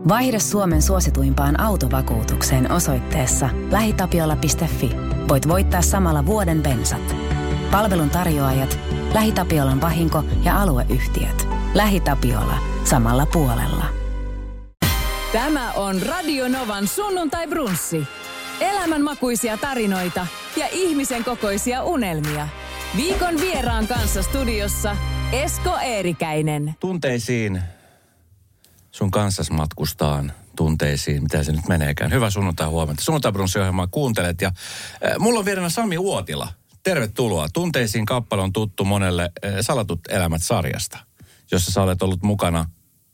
Vaihda Suomen suosituimpaan autovakuutukseen osoitteessa lähitapiola.fi. Voit voittaa samalla vuoden bensat. Palvelun tarjoajat, LähiTapiolan vahinko- ja alueyhtiöt. LähiTapiola. Samalla puolella. Tämä on Radio Novan sunnuntai-brunssi. Elämänmakuisia tarinoita ja ihmisen kokoisia unelmia. Viikon vieraan kanssa studiossa Esko Eerikäinen. Tunteisiin sun kanssas matkustaan. Tunteisiin, mitä se nyt meneekään. Hyvää sunnuntai-huomenta. Sunnuntai-brunssi-ohjelmaa kuuntelet ja mulla on vieraana Sami Uotila. Tervetuloa. Tunteisiin kappale on tuttu monelle Salatut elämät-sarjasta, jossa sä olet ollut mukana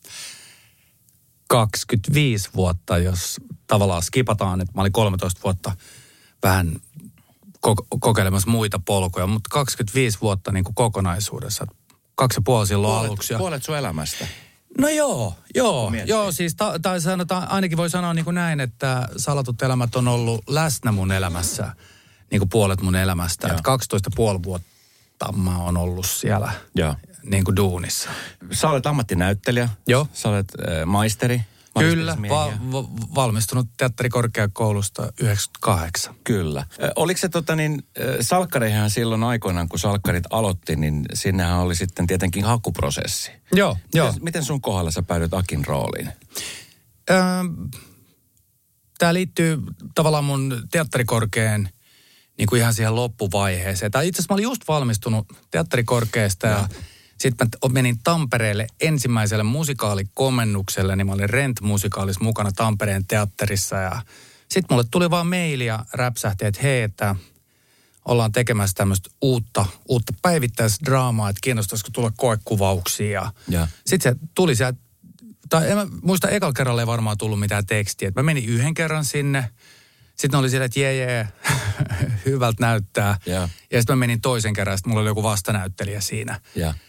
25 vuotta, jos tavallaan skipataan, että mä olin 13 vuotta vähän kokeilemassa muita polkuja, mutta 25 vuotta niin kuin kokonaisuudessa. 2,5 silloin aluksi. Puolet sun elämästä. No joo, siis tai sanotaan, ainakin voi sanoa niin kuin näin, että Salatut elämät on ollut läsnä mun elämässä, niin kuin puolet mun elämästä. 12,5 vuotta mä oon ollut siellä niin kuin duunissa. Sä olet ammattinäyttelijä. Joo. Sä olet maisteri. Kyllä, valmistunut teatterikorkeakoulusta 98. Kyllä. Oliko se salkkareihän silloin aikoinaan, kun salkkarit aloitti, niin sinnehän oli sitten tietenkin hakuprosessi. Joo. Miten sun kohdalla sä päädyit Akin rooliin? Tämä liittyy tavallaan mun teatterikorkean niin kuin ihan siihen loppuvaiheeseen. Tai itse asiassa mä olin just valmistunut teatterikorkeasta ja sitten mä menin Tampereelle ensimmäiselle musikaalikomennukselle, niin mä olin Rent-musikaalissa mukana Tampereen teatterissa. Ja sitten mulle tuli vaan maili ja räpsähti, että hei, että ollaan tekemässä tämmöistä uutta päivittäisdraamaa, että kiinnostaisiko tulla koekuvauksia. Ja sitten se tuli sieltä, tai en mä muista, ekalla kerralla ei varmaan tullut mitään tekstiä. Että mä menin yhden kerran sinne, sitten oli silleen, että jee, hyvältä näyttää. Ja sitten mä menin toisen kerran, sitten mulla oli joku vastanäyttelijä siinä.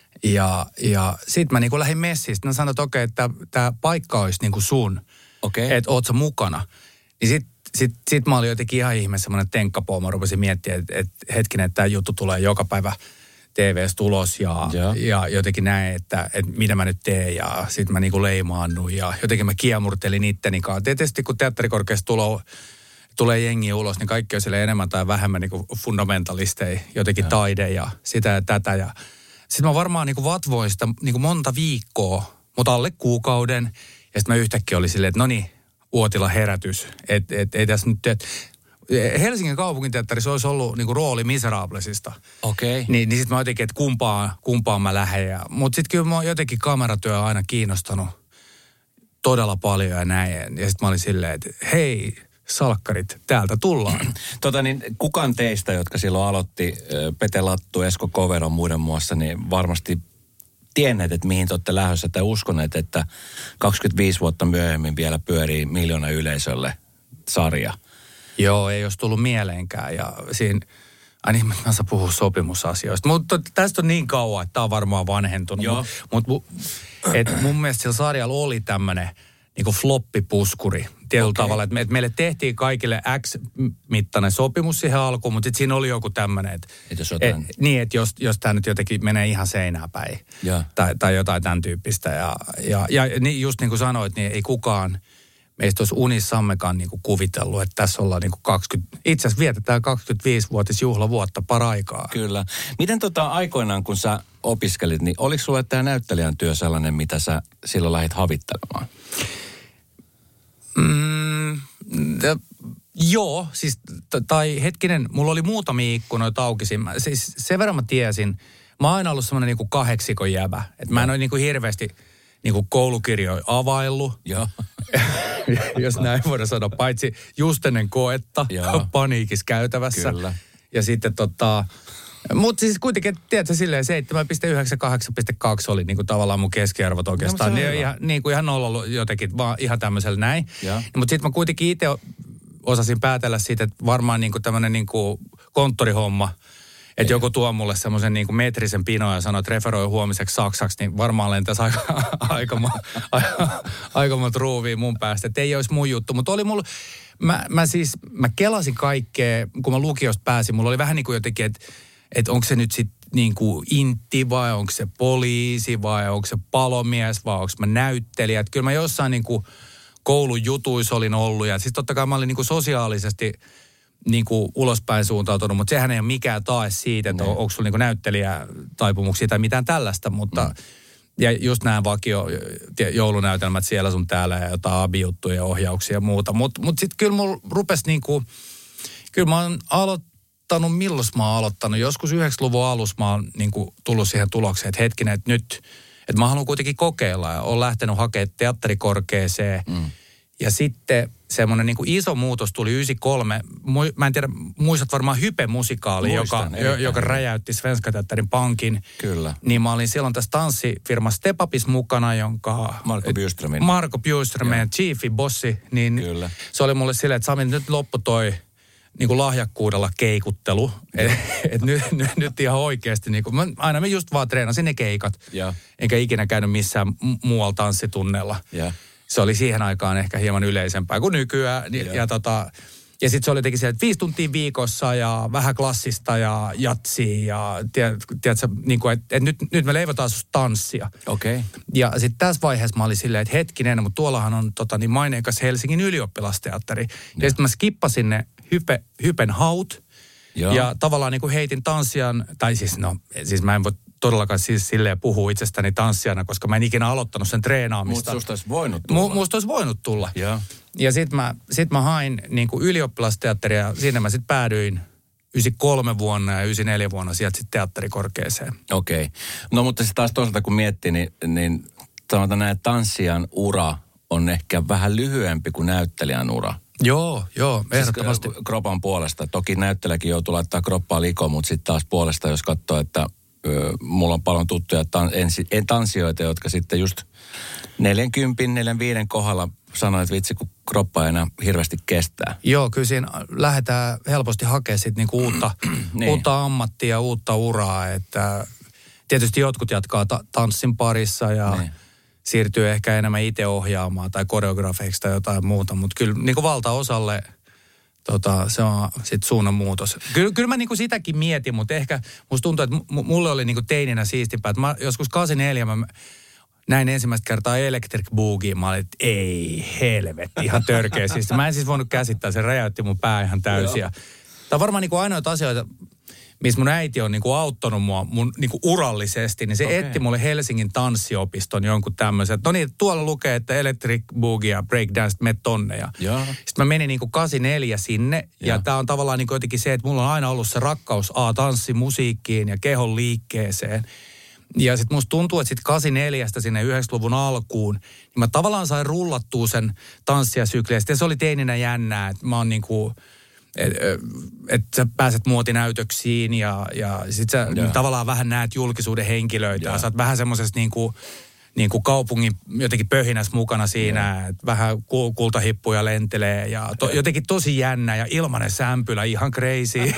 Ja sitten mä niinku lähdin messiin. Sitten mä sanoin, että okei, että tämä paikka olisi niinku sun. Että oot sä mukana. Niin sit mä olin jotenkin ihan ihme semmoinen tenkkapoo. Mä rupesin miettimään, että hetkinen, että tämä juttu tulee joka päivä TV:stä ulos. Ja jotenkin näin, että mitä mä nyt teen. Ja sitten mä niinku leimaannun. Ja jotenkin mä kiemurtelin itteni kanssa. Tietysti kun teatterikorkeasta tulee jengi ulos, niin kaikki on siellä enemmän tai vähemmän niinku fundamentalisteja. Jotenkin taide ja sitä ja tätä ja sitten mä varmaan niinku vatvoin sitä niinku monta viikkoa, mutta alle kuukauden. Ja sitten mä yhtäkkiä oli silleen, että no niin, Uotila herätys. Ei tässä nyt, Helsingin kaupunginteatterissa olisi ollut niinku rooli Miserablesista. Niin sitten mä jotenkin, että kumpaan mä lähden. Mutta sitten kyllä mä jotenkin kameratyö aina kiinnostanut todella paljon ja näin. Ja sitten mä olin silleen, että hei, salkkarit, täältä tullaan. Kukaan teistä, jotka silloin aloitti, Pete Lattu, Esko Koveron muiden muassa, niin varmasti tienneet, että mihin te olette lähdössä, tai uskoneet, että 25 vuotta myöhemmin vielä pyörii miljoona yleisölle sarja. Joo, ei olisi tullut mieleenkään. Ja siinä, aina ihmiset kanssa puhuu sopimusasioista. Mutta tästä on niin kauan, että tämä on varmaan vanhentunut. Mutta mun mielestä sillä sarjalla oli tämmöinen niinku floppipuskuri tietyllä tavalla. Että meille tehtiin kaikille X-mittainen sopimus siihen alkuun, mutta sitten siinä oli joku tämmöinen, että jos tämä nyt jotenkin menee ihan seinää päin tai jotain tämän tyyppistä. Ja just niin kuin sanoit, niin ei kukaan meistä olisi unissammekaan niin kuin kuvitellut, että tässä ollaan niin kuin itse asiassa vietetään 25-vuotisjuhlavuotta paraikaa. Kyllä. Miten aikoinaan, kun sä opiskelit, niin oliko sulle tämä näyttelijän työ sellainen, mitä sä silloin lähdit havittelemaan? Joo, siis tai hetkinen, mulla oli muutamia ikkunoita auki. Siis sen verran mä tiesin, mä oon aina ollut semmoinen niinku kahdeksikon jäbä. Että mä en ole niinku hirveästi niinku koulukirjoja availlut. Joo. Jos näin voidaan sanoa, paitsi just ennen koetta, paniikissa käytävässä. Kyllä. Ja sitten mutta siis kuitenkin, tiedätkö, silleen 7,9-8,2 oli niinku tavallaan mun keskiarvot oikeastaan. Ihan nolla jotenkin, vaan ihan tämmöisellä näin. Mutta sitten mä kuitenkin itse osasin päätellä siitä, että varmaan niinku tämmöinen niinku konttorihomma, että joku tuo mulle semmoisen niinku metrisen pinoa ja sanoo, että referoi huomiseksi saksaksi, niin varmaan lentäisi aika monta ruuvia mun päästä. Että ei olisi mun juttu, mutta oli mulla, mä kelasin kaikkea, kun mä lukiosta pääsin, mulla oli vähän niin kuin jotenkin, että onko se nyt sitten niin kuin intti vai onko se poliisi vai onko se palomies vai onko mä näyttelijä. Että kyllä mä jossain niin kuin koulun jutuissa olin ollut. Ja siis totta kai mä olin niin kuin sosiaalisesti niin kuin ulospäin suuntautunut, mutta sehän ei ole mikään tae siitä, että onko sulla niin kuin näyttelijätaipumuksia tai mitään tällaista, mutta ja just nämä joulunäytelmät siellä sun täällä ja jotain abijuttuja ja ohjauksia ja muuta. Mutta sitten kyllä mulla rupesi niinku, kyllä mä oon aloittanut, milloin mä oon aloittanut? Joskus 90-luvun alussa mä oon niinku tullut siihen tulokseen, että hetkinen, että nyt, että mä haluan kuitenkin kokeilla ja oon lähtenyt hakemaan teatterikorkeeseen. Ja sitten semmoinen niin kuin iso muutos tuli 93. Mä en tiedä, muistat varmaan Hype-musikaali, joka räjäytti Svenska Teatterin pankin. Kyllä. Niin mä olin silloin tässä tanssifirma Step Upis mukana, jonka Marko Bjurström, meidän chiefi, bossi. Niin kyllä. Se oli mulle silleen, että Sami, nyt loppu toi niin kuin lahjakkuudella keikuttelu. Et nyt ihan oikeasti. Niin kuin, aina mä just vaan treenasin ne keikat. Ja. Enkä ikinä käynyt missään muualla tanssitunnella. Ja. Se oli siihen aikaan ehkä hieman yleisempää kuin nykyään. Ja sitten se oli jotenkin se, että 5 tuntia viikossa ja vähän klassista ja jatsia ja tiedätkö, niin kuin, että nyt me leivotaan susta tanssia. Okei. Ja sitten tässä vaiheessa mä olin silleen, että hetkinen, mutta tuollahan on maineikas Helsingin ylioppilasteatteri. Ja sitten mä skippasin ne Hypen haut. Joo. Ja tavallaan niin kuin heitin tanssijan, tai siis mä en voi todellakaan siis silleen puhua itsestäni tanssijana, koska mä en ikinä aloittanut sen treenaamista. Mutta susta olisi voinut tulla. Musta olisi voinut tulla. Ja sit mä hain niin kuin ylioppilasteatteria, ja siinä mä sitten päädyin 93 vuonna ja 94 vuonna sieltä sitten teatterikorkeeseen. Okei. No mutta se taas toisaalta kun miettii, niin sanotaan näin, tanssijan ura on ehkä vähän lyhyempi kuin näyttelijän ura. Joo, ehdottomasti. Siis kropan puolesta. Toki näyttelijäkin joutuu laittaa kroppaa likoon, mutta sitten taas puolesta, jos katsoo, että mulla on paljon tuttuja tanssijoita, jotka sitten just 40-45 kohdalla sanoo, että vitsi, kun kroppa ei enää hirveästi kestää. Joo, kyllä siinä lähdetään helposti hakemaan sitten niinku uutta ammattia, uutta uraa. Että tietysti jotkut jatkaa tanssin parissa ja siirtyy ehkä enemmän itse ohjaamaan tai koreografeiksi tai jotain muuta. Mutta kyllä niinku valtaosalle se on sitten suunnanmuutos. Kyllä mä niinku sitäkin mietin, mutta ehkä musta tuntuu, että mulle oli niinku teininä siistimpää. Että mä joskus 84 mä näin ensimmäistä kertaa Electric Boogie. Mä olin, että ei helvetti, ihan törkeä siisti. Mä en siis voinut käsittää, se räjäytti mun pää ihan täysin. Tämä on varmaan niinku ainoita asioita, missä mun äiti on niinku auttanut mua mun niinku urallisesti, niin se etti mulle Helsingin tanssiopiston jonkun tämmöisen. No niin, tuolla lukee, että Electric Boogie ja Breakdance, me tonne. Sitten mä menin niinku 84 sinne, ja tää on tavallaan niinku jotenkin se, että mulla on aina ollut se rakkaus tanssimusiikkiin ja kehon liikkeeseen. Ja sitten musta tuntuu, että sitten 84 sinne 90-luvun alkuun, niin mä tavallaan sain rullattua sen tanssiasykliä. Ja se oli teininä jännää, että mä oon niinku että sä pääset muotinäytöksiin ja sit sä tavallaan vähän näet julkisuuden henkilöitä. Ja sä oot vähän semmosessa niinku kaupungin jotenkin pöhinässä mukana siinä, että vähän kultahippuja lentelee ja jotenkin tosi jännä ja ilmanen sämpylä, ihan crazy.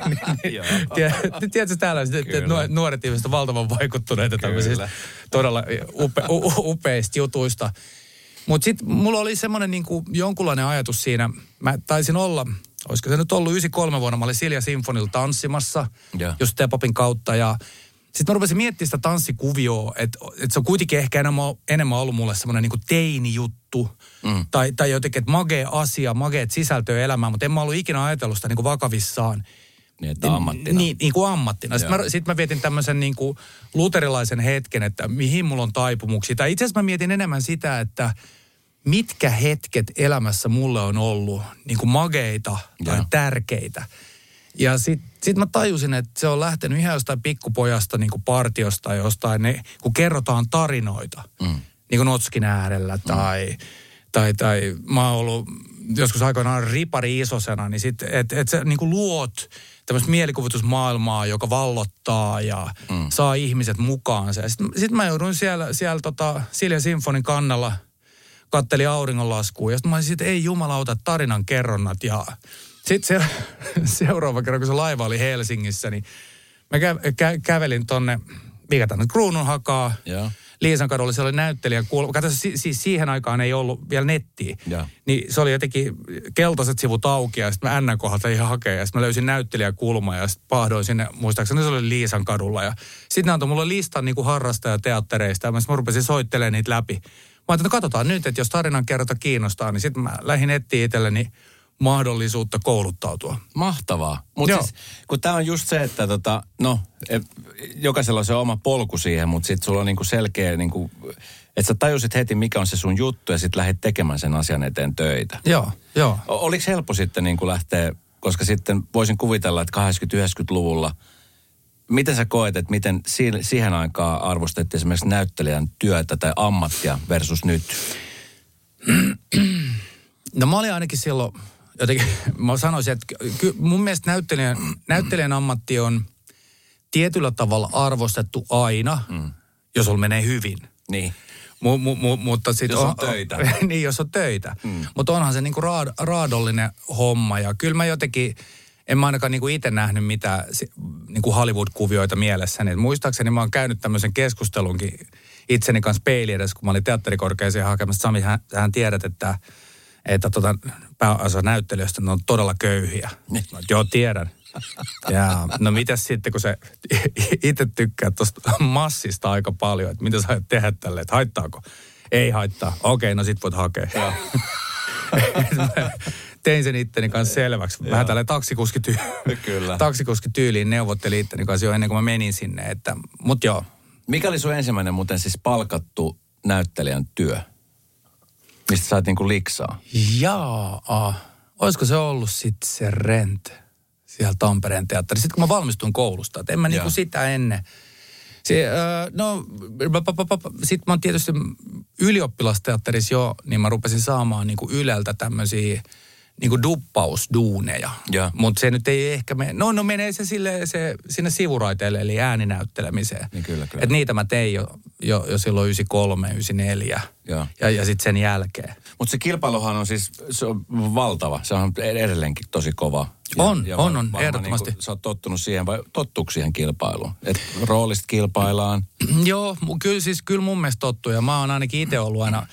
Tiedätkö tällaiset, että nuoret ihmiset on valtavan vaikuttuneita tämmöisistä todella upeista jutuista. Mutta sitten mulla oli semmoinen niinku jonkunlainen ajatus siinä, mä taisin olla, olisiko se nyt ollut 93 vuonna, mä olin Silja Sinfonilla tanssimassa, just Step Upin kautta, ja sitten mä rupesin miettimään sitä tanssikuvioa, että se on kuitenkin ehkä enemmän ollut mulle semmoinen niinku teinijuttu, tai jotenkin, että magea asia, mageet sisältöä elämään, mutta en mä ollut ikinä ajatellut sitä niinku vakavissaan. Niin, että ammattina. Niin kuin ammattina. Sitten mä vietin tämmöisen niin kuin luterilaisen hetken, että mihin mulla on taipumuksia. Tai itse asiassa mä mietin enemmän sitä, että mitkä hetket elämässä mulle on ollut niin kuin mageita tai tärkeitä. Ja sit mä tajusin, että se on lähtenyt ihan jostain pikkupojasta niin kuin partiosta jostain, kun kerrotaan tarinoita. Niin kuin Notskin äärellä tai mä oon ollut joskus aikoinaan ripari isosena, niin sitten, että sä niin kuin luot tämmöistä mielikuvitusmaailmaa, joka vallottaa ja saa ihmiset mukaansa. Sitten mä jouduin siellä Silja Sinfonin kannalla, kattelin auringonlaskuun ja sitten mä olisin, että ei jumalauta tarinan kerronnat. Ja sitten seuraava kerran, kun se laiva oli Helsingissä, niin mä kävelin tonne, mikä tänne Kruununhakaa. Liisan kadulla se oli näyttelijä. Katso, siis siihen aikaan ei ollut vielä nettiä. Niin se oli jotenkin keltaiset sivut auki ja sitten mä N kohdalta ihan hakea. Ja sitten mä löysin näyttelijäkulma ja sitten pahdoin sinne, muistaakseni se oli Liisan kadulla. Ja sitten ne antoi mulle listan niin kuin harrastajateattereista ja mä rupesin soittelemaan niitä läpi. ajattelin, että katsotaan nyt, että jos tarinan kerrota kiinnostaa, niin sitten mä lähdin etsiä itselleni mahdollisuutta kouluttautua. Mahtavaa. Mutta siis, kun tää on just se, että jokaisella on se oma polku siihen, mutta sitten sulla on niinku selkeä, niinku, että sä tajusit heti, mikä on se sun juttu ja sitten lähdit tekemään sen asian eteen töitä. Joo. Oliko helppo sitten niinku lähteä, koska sitten voisin kuvitella, että 80-90-luvulla, miten sä koet, että miten siihen aikaan arvostettiin esimerkiksi näyttelijän työtä tai ammattia versus nyt? No mä olin ainakin silloin, jotenkin mä sanoisin, että mun mielestä näyttelijän ammatti on tietyllä tavalla arvostettu aina, jos sulla menee hyvin. Niin. Mutta sit jos on töitä. Niin, jos on töitä. Mutta onhan se niinku raadollinen homma ja kyllä mä jotenkin, en mä ainakaan niinku itse nähnyt mitään niinku Hollywood-kuvioita mielessäni. Et muistaakseni mä oon käynyt tämmöisen keskustelunkin itseni kanssa peili edessä, kun mä olin teatterikorkeeseen hakemassa. Sami, hän tiedät, että pääosa näyttelijöistä ne on todella köyhiä. Joo, tiedän. Ja no mitäs sitten, kun se itse tykkää tuosta massista aika paljon, että mitä sä aiot tehdä tälle, että haittaako? Ei haittaa. Okei, no sit voit hakea. Tein sen itteni kanssa selväksi. Vähän tälleen taksikuskityyliin neuvottelin itteni kanssa jo ennen kuin mä menin sinne. Mut joo. Mikä oli sun ensimmäinen muuten siis palkattu näyttelijän työ? Mistä sait niinku liksaa? Olisiko se ollut sitten se Rent siellä Tampereen teatterissa? Sitten kun mä valmistuin koulusta, että en mä niinku sitä ennen. Sitten mä oon tietysti ylioppilasteatterissa jo, niin mä rupesin saamaan niinku Yleltä tämmöisiä niinku duppausduuneja. Mutta se nyt ei ehkä mene, menee se sinne sivuraiteelle, eli ääninäyttelemiseen. Niin kyllä. Että niitä mä tein jo silloin 93, 94 ja sitten sen jälkeen. Mutta se kilpailuhan on siis, se on valtava. Se on edelleenkin tosi kova. On, ehdottomasti. Sä oot tottunut siihen vai tottuuko siihen kilpailuun? Että roolista kilpaillaan? Joo, kyllä mun mielestä tottuu ja mä oon ainakin itse ollut aina.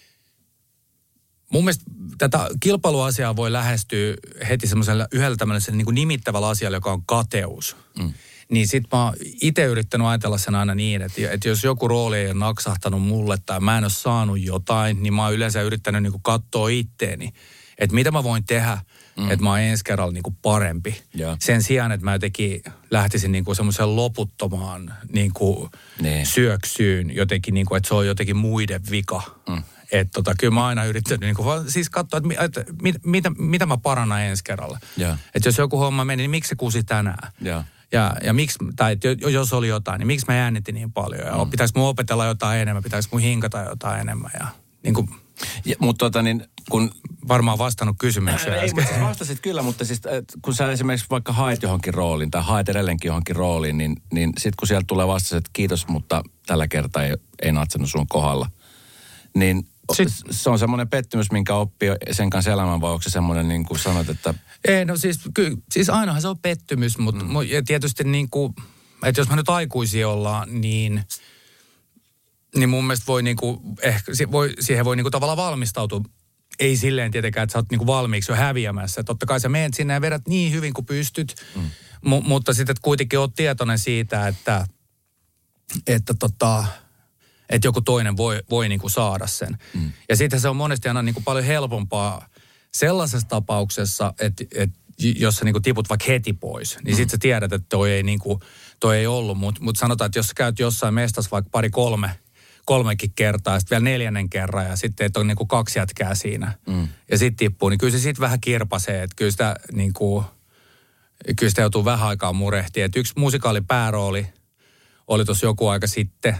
Mun mielestä tätä kilpailuasiaa voi lähestyä heti semmoisella yhdellä tämmöisellä niin kuin nimittävällä asialla, joka on kateus. Niin sit mä oon itse yrittänyt ajatella sen aina niin, että jos joku rooli ei ole naksahtanut mulle tai mä en ole saanut jotain, niin mä oon yleensä yrittänyt niin kuin katsoa itteeni, että mitä mä voin tehdä, että mä oon ensi kerralla niin kuin parempi. Sen sijaan, että mä jotenkin lähtisin niin kuin semmoiseen loputtomaan niin kuin syöksyyn jotenkin, niin kuin, että se on jotenkin muiden vika. Että kyllä mä aina yrittänyt niin kuin, siis katsoa, että mitä mä parannan ensi kerralla. Että jos joku homma meni, niin miksi se kusi tänään? Ja miksi, tai jos oli jotain, niin miksi mä jännitin niin paljon? Ja pitäisikö mun opetella jotain enemmän? Pitäisikö mun hinkata jotain enemmän? Ja, niin kuin, mutta kun varmaan vastannut kysymykseen. Ei, mutta vastasit kyllä, mutta siis kun sä esimerkiksi vaikka haet johonkin rooliin tai haet edelleenkin johonkin rooliin, niin sit kun sieltä tulee vastaus, että kiitos, mutta tällä kertaa ei natsannut sun kohdalla, niin se on semmoinen pettymys, minkä oppii sen kanssa elämään, vai onko se semmoinen, niin kuin sanot, että... Ei, no siis ainahan se on pettymys, mutta tietysti niin kuin, että jos me nyt aikuisia ollaan, niin mun mielestä voi niin kuin, ehkä siihen voi niin kuin tavallaan valmistautua. Ei silleen tietenkään, että sä oot niin kuin valmiiksi jo häviämässä. Totta kai sä menet sinne ja vedät niin hyvin kuin pystyt, mutta sitten kuitenkin oot tietoinen siitä, että joku toinen voi niin kuin saada sen. Ja sitten se on monesti aina niin kuin paljon helpompaa sellaisessa tapauksessa, että jos sä niin kuin tiput vaikka heti pois, niin sitten sä tiedät, että toi ei ollut. Mutta sanotaan, että jos sä käyt jossain mestassa vaikka kolmekin kertaa ja sitten vielä 4. kerran ja sitten et on niin kuin 2 jätkää siinä ja sitten tippuu, niin kyllä se sitten vähän kirpasee, että kyllä sitä, niin kuin, kyllä sitä joutuu vähän aikaa murehtia. Että yksi musikaali päärooli oli tuossa joku aika sitten,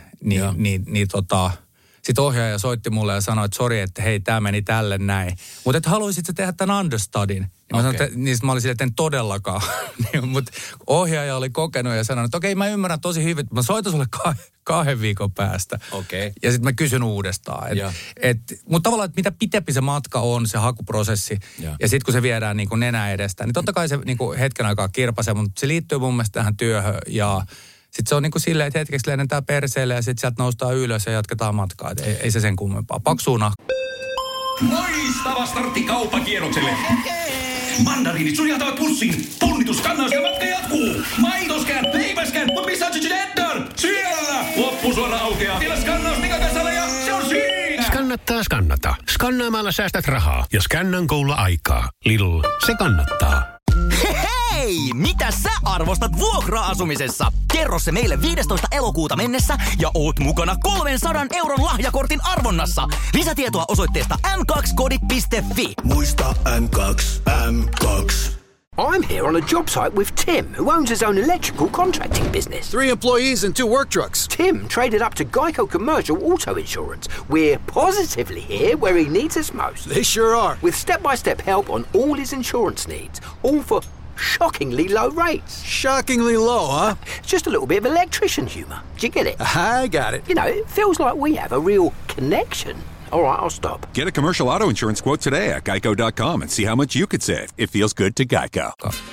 sitten ohjaaja soitti mulle ja sanoi, että sori, että hei, tämä meni tälle näin. Mutta että haluaisit sä tehdä tämän understudin? Niin mä olin silleen, että en todellakaan. Mutta ohjaaja oli kokenut ja sanonut, että okei, mä ymmärrän tosi hyvin, että mä soitan sulle 2 viikon päästä. Ja sitten mä kysyn uudestaan. Mutta tavallaan, että mitä pitempi se matka on, se hakuprosessi, ja sitten kun se viedään niin kuin nenä edestä, niin totta kai se niin kuin hetken aikaa kirpasee, mutta se liittyy mun mielestä tähän työhön ja... Sitten se on niin kuin silleen, että hetkeksi lennetään perseelle ja sitten sieltä noustaan ylös ja jatketaan matkaa. Ei se sen kummempaa. Paksuuna. Loistava startti kauppakierrokselle. Mandariinit suljeltavat pussiin. Punnitus kannas ja matka jatkuu. Maitoskään, leipäskään, mutta missä on Cheddar? Siellä! Loppusuora aukeaa. Vielä skannaus Mikakasalla ja se on siinä! Kannattaa skannata. Skannaamalla säästät rahaa ja Scannan Golla aikaa. Lidl, se kannattaa. Hei! Mitä sä arvostat vuokra-asumisessa? Kerro se meille 15. elokuuta mennessä ja oot mukana 300 € lahjakortin arvonnassa. Lisätietoa osoitteesta m2kodit.fi. Muista M2. I'm here on a job site with Tim, who owns his own electrical contracting business. 3 employees and 2 work trucks. Tim traded up to Geico Commercial Auto Insurance. We're positively here where he needs us most. They sure are. With step-by-step help on all his insurance needs, all for shockingly low rates. Shockingly low, huh? Just a little bit of electrician humour. Do you get it? I got it. You know, it feels like we have a real connection. All right, I'll stop. Get a commercial auto insurance quote today at geico.com and see how much you could save. It feels good to Geico.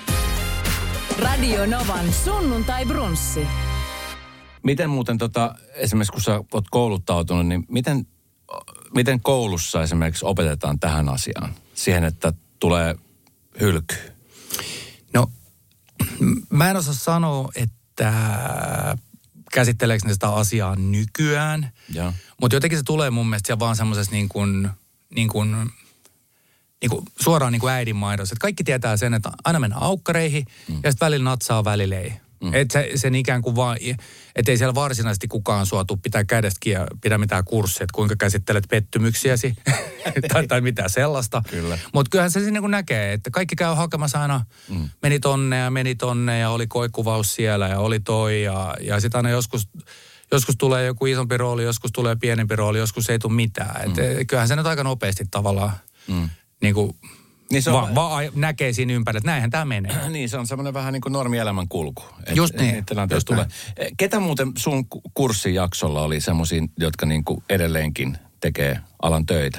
Radio Novan sunnuntai brunssi. Miten muuten esimerkiksi kun sä oot kouluttautunut, niin miten koulussa esimerkiksi opetetaan tähän asiaan? Siihen, että tulee hylky? No, mä en osaa sanoa, että käsitteleekö ne sitä asiaa nykyään. Mutta jotenkin se tulee mun mielestä siellä vaan semmoisessa niin kuin suoraan niin kuin äidinmaidossa. Että kaikki tietää sen, että aina mennään aukkareihin ja sitten välillä natsaa, välillä ei. Että sen ikään kuin vaan, että ei siellä varsinaisesti kukaan sua tuu pitää kädestäkin ja pidä mitään kurssia, että kuinka käsittelet pettymyksiäsi tai mitään sellaista. Mutta kyllähän se niin kuin näkee, että kaikki käy hakemassa aina, meni tonne ja oli koikuvaus siellä ja oli toi ja sitten aina joskus tulee joku isompi rooli, joskus tulee pienempi rooli, joskus ei tule mitään. Et kyllähän se nyt aika nopeasti tavallaan niin kuin näkee siinä ympärillä, että näinhän tämä menee. Niin, se on semmoinen vähän niin kuin normielämän kulku. Just niin. Tulee. Ketä muuten sun kurssijaksolla oli semmoisia, jotka niin kuin edelleenkin tekee alan töitä?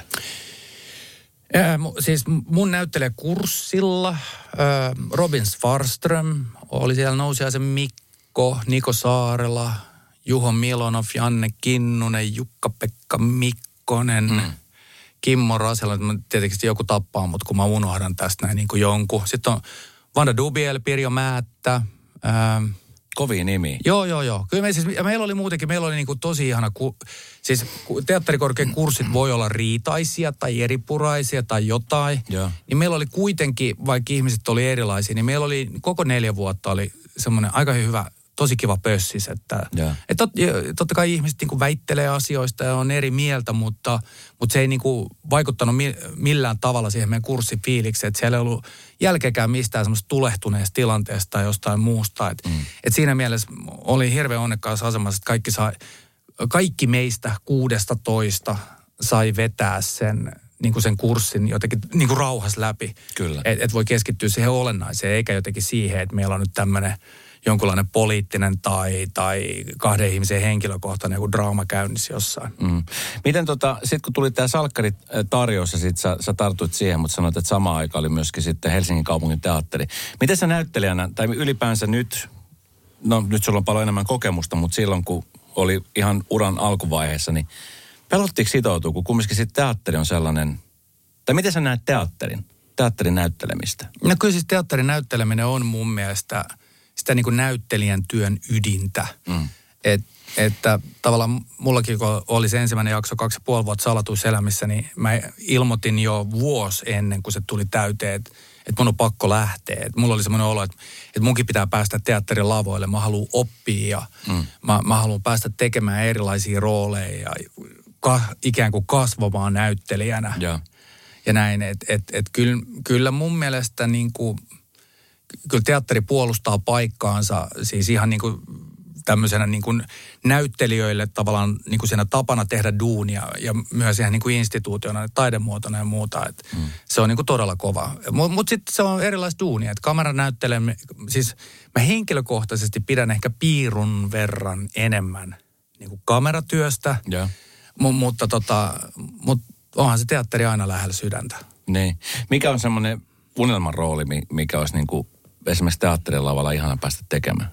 Siis mun näyttelijäkurssilla Robin Svarström oli siellä, Nousiaisen Mikko, Niko Saarela, Juho Milonov, Janne Kinnunen, Jukka-Pekka Mikkonen, Kimmo Rasela. Tietenkin joku tappaa, mutta kun mä unohdan tästä näin niin kuin jonkun. Sitten on Vanda Dubiel, Pirjo Määttä. Kovia nimi. Joo. Kyllä meillä oli muutenkin, meillä oli niin kuin tosi ihana, siis teatterikorkean kurssit voi olla riitaisia tai eripuraisia tai jotain. Niin meillä oli kuitenkin, vaikka ihmiset oli erilaisia, niin meillä oli koko 4 vuotta oli semmoinen aika hyvä, tosi kiva pössis, että totta kai ihmiset niin kuin väittelee asioista ja on eri mieltä, mutta se ei niin kuin vaikuttanut millään tavalla siihen meidän kurssifiilikseen, että siellä ei ollut jälkeenkään mistään semmoista tulehtuneesta tilanteesta tai jostain muusta. Että siinä mielessä oli hirveän onnekkaassa asemassa, että kaikki meistä 16 sai vetää sen kurssin jotenkin niin kuin rauhassa läpi. Kyllä. Että voi keskittyä siihen olennaiseen, eikä jotenkin siihen, että meillä on nyt tämmöinen jonkunlainen poliittinen tai 2 ihmisen henkilökohtainen joku draama käynnissä jossain. Miten sitten kun tuli tämä salkkaritarjous ja sit sä tartuit siihen, mutta sanoit, että samaan aikaan oli myöskin sitten Helsingin kaupungin teatteri. Miten sä näyttelijänä, tai ylipäänsä nyt sulla on paljon enemmän kokemusta, mutta silloin kun oli ihan uran alkuvaiheessa, niin pelottiinko sitoutua, kun kumminkin sitten teatteri on sellainen, tai miten sä näet teatterin näyttelemistä? No kyllä siis teatterin näytteleminen on mun mielestä sitä niin kuin näyttelijän työn ydintä. Että tavallaan mullakin, kun oli se ensimmäinen jakso 2,5 vuotta Salatuissa elämissä, niin mä ilmoitin jo vuosi ennen kuin se tuli täyteen, että mun on pakko lähteä. Että mulla oli semmoinen olo, että munkin pitää päästä teatterin lavoille. Mä haluan oppia ja mä haluan päästä tekemään erilaisia rooleja ja ikään kuin kasvamaan näyttelijänä. Ja näin, että kyllä mun mielestä niin kuin kyllä teatteri puolustaa paikkaansa siis ihan niin kuin tämmöisenä niin kuin näyttelijöille tavallaan niin kuin siinä tapana tehdä duunia ja myös ihan niin kuin instituutiona, taidemuotona ja muuta. Se on niin kuin todella kova. Mutta sitten se on erilaista duunia. Että kameranäytteleminen, siis mä henkilökohtaisesti pidän ehkä piirun verran enemmän niin kuin kameratyöstä. Mutta onhan se teatteri aina lähellä sydäntä. Niin. Mikä on semmoinen unelman rooli, mikä olisi niin kuin esimerkiksi teatterin lavalla ihana päästä tekemään?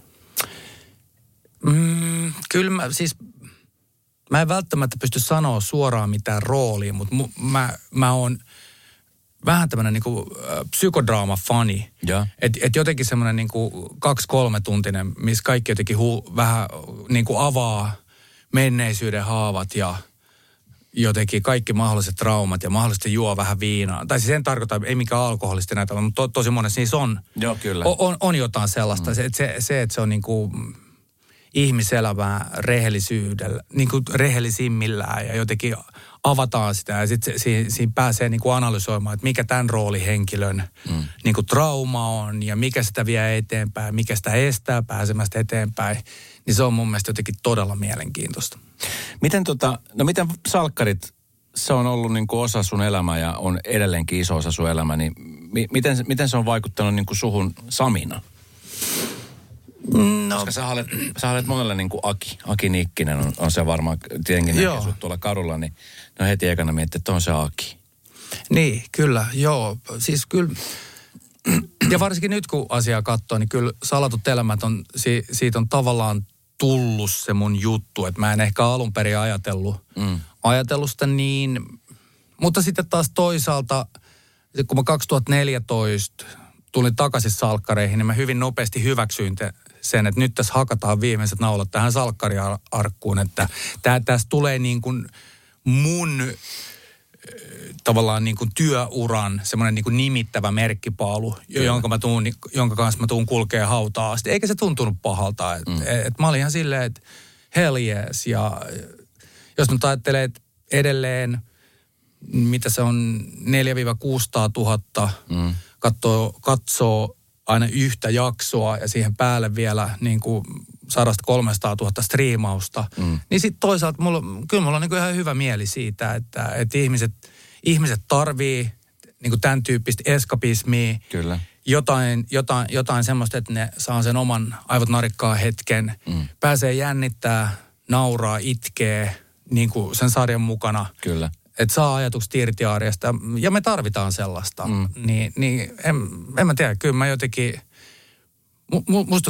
Kyllä mä en välttämättä pysty sanoa suoraan mitään roolia, mutta mä oon vähän tämmöinen niinku psykodraama-fani. Että jotenkin semmoinen niinku 2-3 tuntinen, missä kaikki jotenkin vähän niinku avaa menneisyyden haavat ja jotenkin kaikki mahdolliset traumat ja mahdollisesti juo vähän viinaa. Tai siis en tarkoita, ei mikään alkoholisti näitä, mutta tosi monessa niissä on. Joo, kyllä. On jotain sellaista. Että se on niin kuin ihmiselämää rehellisyydellä, niin kuin rehellisimmillään ja jotenkin avataan sitä ja sitten siinä pääsee niin kuin analysoimaan, että mikä tämän roolihenkilön niin kuin trauma on ja mikä sitä vie eteenpäin, mikä sitä estää pääsemästä eteenpäin. Niin se on mun mielestä jotenkin todella mielenkiintoista. Miten miten salkkarit, se on ollut niin kuin osa sun elämää ja on edelleenkin iso osa sun elämää, niin miten se on vaikuttanut niin kuin suhun Samina? No. Koska sä olet monelle niin kuin Aki Nikkinen on se varmaan, tietenkin näkee sut tuolla kadulla, niin no heti ekana miettii, että on se Aki. Niin, kyllä, joo. Siis kyllä, ja varsinkin nyt kun asiaa katsoo, niin kyllä Salatut elämät siitä on tavallaan tullut se mun juttu, että mä en ehkä alun perin ajatellut sitä niin, mutta sitten taas toisaalta, kun mä 2014 tulin takaisin salkkareihin, niin mä hyvin nopeasti hyväksyin sen, että nyt tässä hakataan viimeiset naulat tähän salkkariarkkuun, että tässä tulee niin kuin mun tavallaan niin kuin työuran semmoinen niin kuin nimittävä merkkipaalu, jonka kanssa mä tuun kulkee hautaa asti. Eikä se tuntunut pahalta. Et mä olin ihan silleen, että hell yes. Ja jos nyt ajattelee, että edelleen, mitä se on 400-600 000 katsoo aina yhtä jaksoa ja siihen päälle vielä niin kuin 100-300 000 striimausta, niin sitten toisaalta kyllä mulla on niin kuin ihan hyvä mieli siitä, että ihmiset tarvii niin kuin tämän tyyppistä eskapismia. Kyllä. Jotain semmoista, että ne saa sen oman aivot narikkaa hetken, pääsee jännittää, nauraa, itkee niin kuin sen sarjan mukana. Kyllä. Että saa ajatukset irti arjesta. Ja me tarvitaan sellaista. Niin en mä tiedä, kyllä mä jotenkin, musta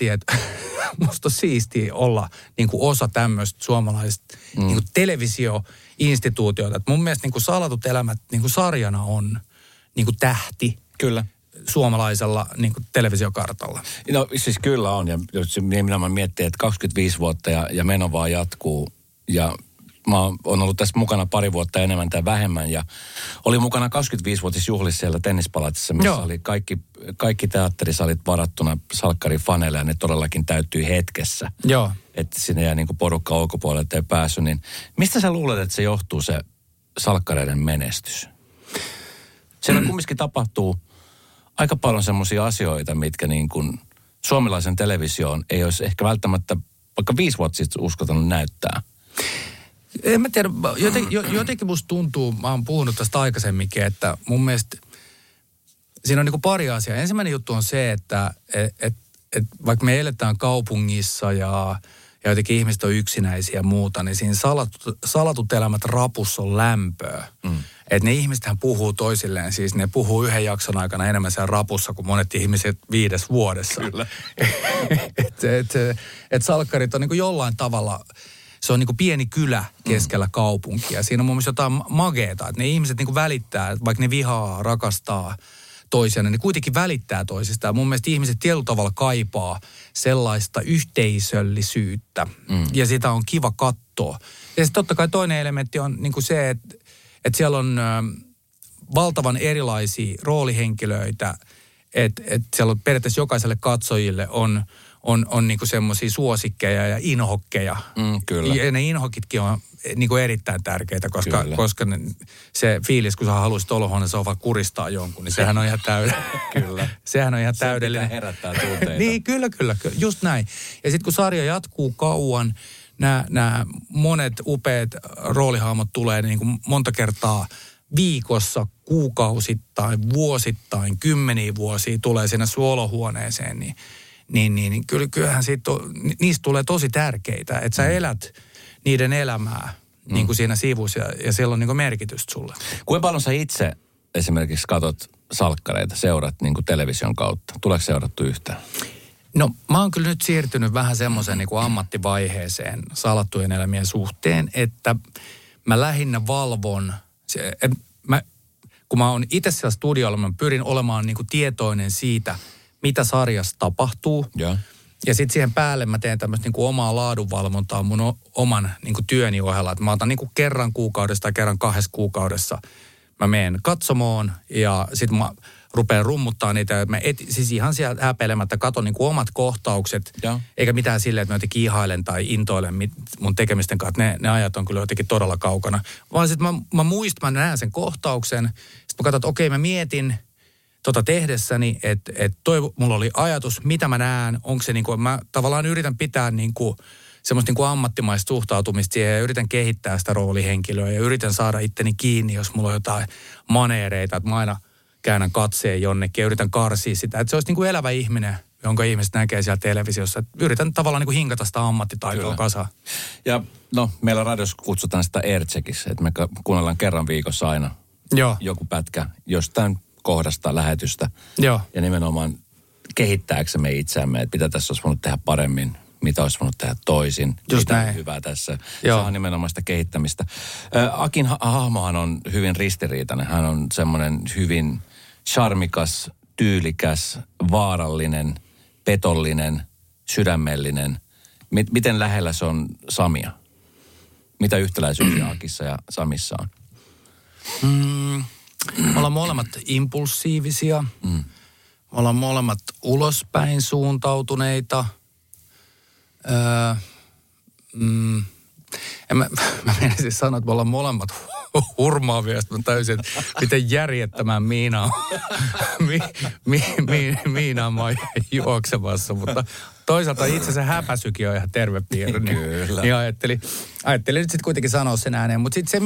on siistiä olla niin kuin osa tämmöistä suomalaista niin kuin televisioinstituutiota. Et mun mielestä niin kuin Salatut elämät niin kuin sarjana on niin kuin tähti. Kyllä. Suomalaisella niin kuin televisiokartalla. No siis kyllä on. Ja minä miettii, että 25 vuotta ja meno vaan jatkuu. Ja mä oon ollut tässä mukana pari vuotta enemmän tai vähemmän ja oli mukana 25-vuotisjuhlissa siellä Tennispalatsissa, missä oli kaikki teatterisalit varattuna salkkarifaneille ja ne todellakin täyttyi hetkessä. Joo. Että sinne jää niinku porukka ulkopuolelle, ei päässyt. Niin mistä sä luulet, että se johtuu se salkkareiden menestys? Siellä kumminkin tapahtuu aika paljon semmoisia asioita, mitkä niin kuin suomalaisen televisioon ei olisi ehkä välttämättä vaikka 5 vuotta sitten uskaltanut näyttää. En mä tiedä, jotenkin musta tuntuu, mä oon puhunut tästä aikaisemminkin, että mun mielestä siinä on niinku pari asiaa. Ensimmäinen juttu on se, että vaikka me eletään kaupungissa ja jotenkin ihmiset on yksinäisiä ja muuta, niin siinä salatut elämät rapussa on lämpöä. Että ne ihmisethän puhuu toisilleen, siis ne puhuu yhden jakson aikana enemmän siellä rapussa kuin monet ihmiset 5 vuodessa. Kyllä. Et salkkarit on niinku jollain tavalla, se on niinku pieni kylä keskellä kaupunkia. Siinä on mun mielestä jotain mageeta, että ne ihmiset niinku välittää, vaikka ne vihaa, rakastaa toisiaan, ne kuitenkin välittää toisistaan. Mun mielestä ihmiset tietyllä tavalla kaipaa sellaista yhteisöllisyyttä ja sitä on kiva katsoa. Ja sitten totta kai toinen elementti on niinku se, että siellä on valtavan erilaisia roolihenkilöitä, että siellä on periaatteessa jokaiselle katsojille on niinku semmoisia suosikkeja ja inhokkeja. Kyllä. Ja ne inhokitkin on niinku erittäin tärkeitä, koska se fiilis, kun sä haluaisit olohuoneessa vaan kuristaa jonkun, niin sehän on ihan täydellinen. Kyllä. Sehän on ihan täydellinen. Se herättää tunteita. Niin, kyllä, just näin. Ja sitten kun sarja jatkuu kauan, nämä monet upeat roolihahmot tulee niin kuin monta kertaa viikossa, kuukausittain, vuosittain, 10 vuosia tulee sinne suolohuoneeseen, niin kyllähän niistä tulee tosi tärkeitä, että sä elät niiden elämää niin kuin siinä sivussa ja siellä on niin kuin merkitystä sulle. Kuinka paljon sä itse esimerkiksi katot salkkareita, seurat niin kuin television kautta? Tuleeko seurattu yhtään? No mä oon kyllä nyt siirtynyt vähän semmoisen niin kuin ammattivaiheeseen salattujen elämien suhteen, että mä lähinnä valvon, kun mä oon itse siellä studiolla, mä pyrin olemaan niin kuin tietoinen siitä, mitä sarjassa tapahtuu. Ja Ja sitten siihen päälle mä teen tämmöistä niinku omaa laadunvalvontaa mun oman niinku työni ohella. Että mä otan niinku kerran kuukaudessa tai kerran 2 kuukaudessa. Mä menen katsomoon ja sitten mä rupean rummuttaa niitä. Mä siis ihan sieltä häpeilemättä katon niinku omat kohtaukset. Ja. Eikä mitään silleen, että mä jotenkin ihailen tai intoilen mun tekemisten kanssa. Ne ajat on kyllä jotenkin todella kaukana. Vaan sitten mä näen sen kohtauksen. Sitten mä katson, että okei, mä mietin tehdessäni, että mulla oli ajatus, mitä mä näen, onko se niinku, mä tavallaan yritän pitää niinku semmoista niinku ammattimaista suhtautumista siihen ja yritän kehittää sitä roolihenkilöä ja yritän saada itteni kiinni, jos mulla on jotain maneereita, että mä aina käännän katseen jonnekin ja yritän karsia sitä, että se olisi niinku elävä ihminen, jonka ihmiset näkee siellä televisiossa. Että yritän tavallaan niinku hinkata sitä ammattitaitoa kasaan. Ja meillä radiossa kutsutaan sitä aircheckiksi, että me kuunnellaan kerran viikossa aina joku pätkä jostain kohdasta lähetystä. Joo. Ja nimenomaan kehittääksemme itseämme, että mitä tässä olisi voinut tehdä paremmin, mitä olisi voinut tehdä toisin, just mitä näin. On hyvää tässä. Se on nimenomaan sitä kehittämistä. Akin hahmohan on hyvin ristiriitainen. Hän on semmoinen hyvin charmikas, tyylikäs, vaarallinen, petollinen, sydämellinen. Miten lähellä se on Samia? Mitä yhtäläisyyksiä Akissa ja Samissa on? Me ollaan molemmat impulsiivisia. Me ollaan molemmat ulospäin suuntautuneita. Mä menisin sanoa, että me ollaan molemmat hurmaavia. Sitten mä täysin, että miten järjettömän Miinaa mä oon juoksemassa. Mutta toisaalta itse asiassa häpäsykin on ihan terve piirre. Kyllä. Niin ajattelin nyt sitten kuitenkin sanoa sen ääneen. Mutta sitten se,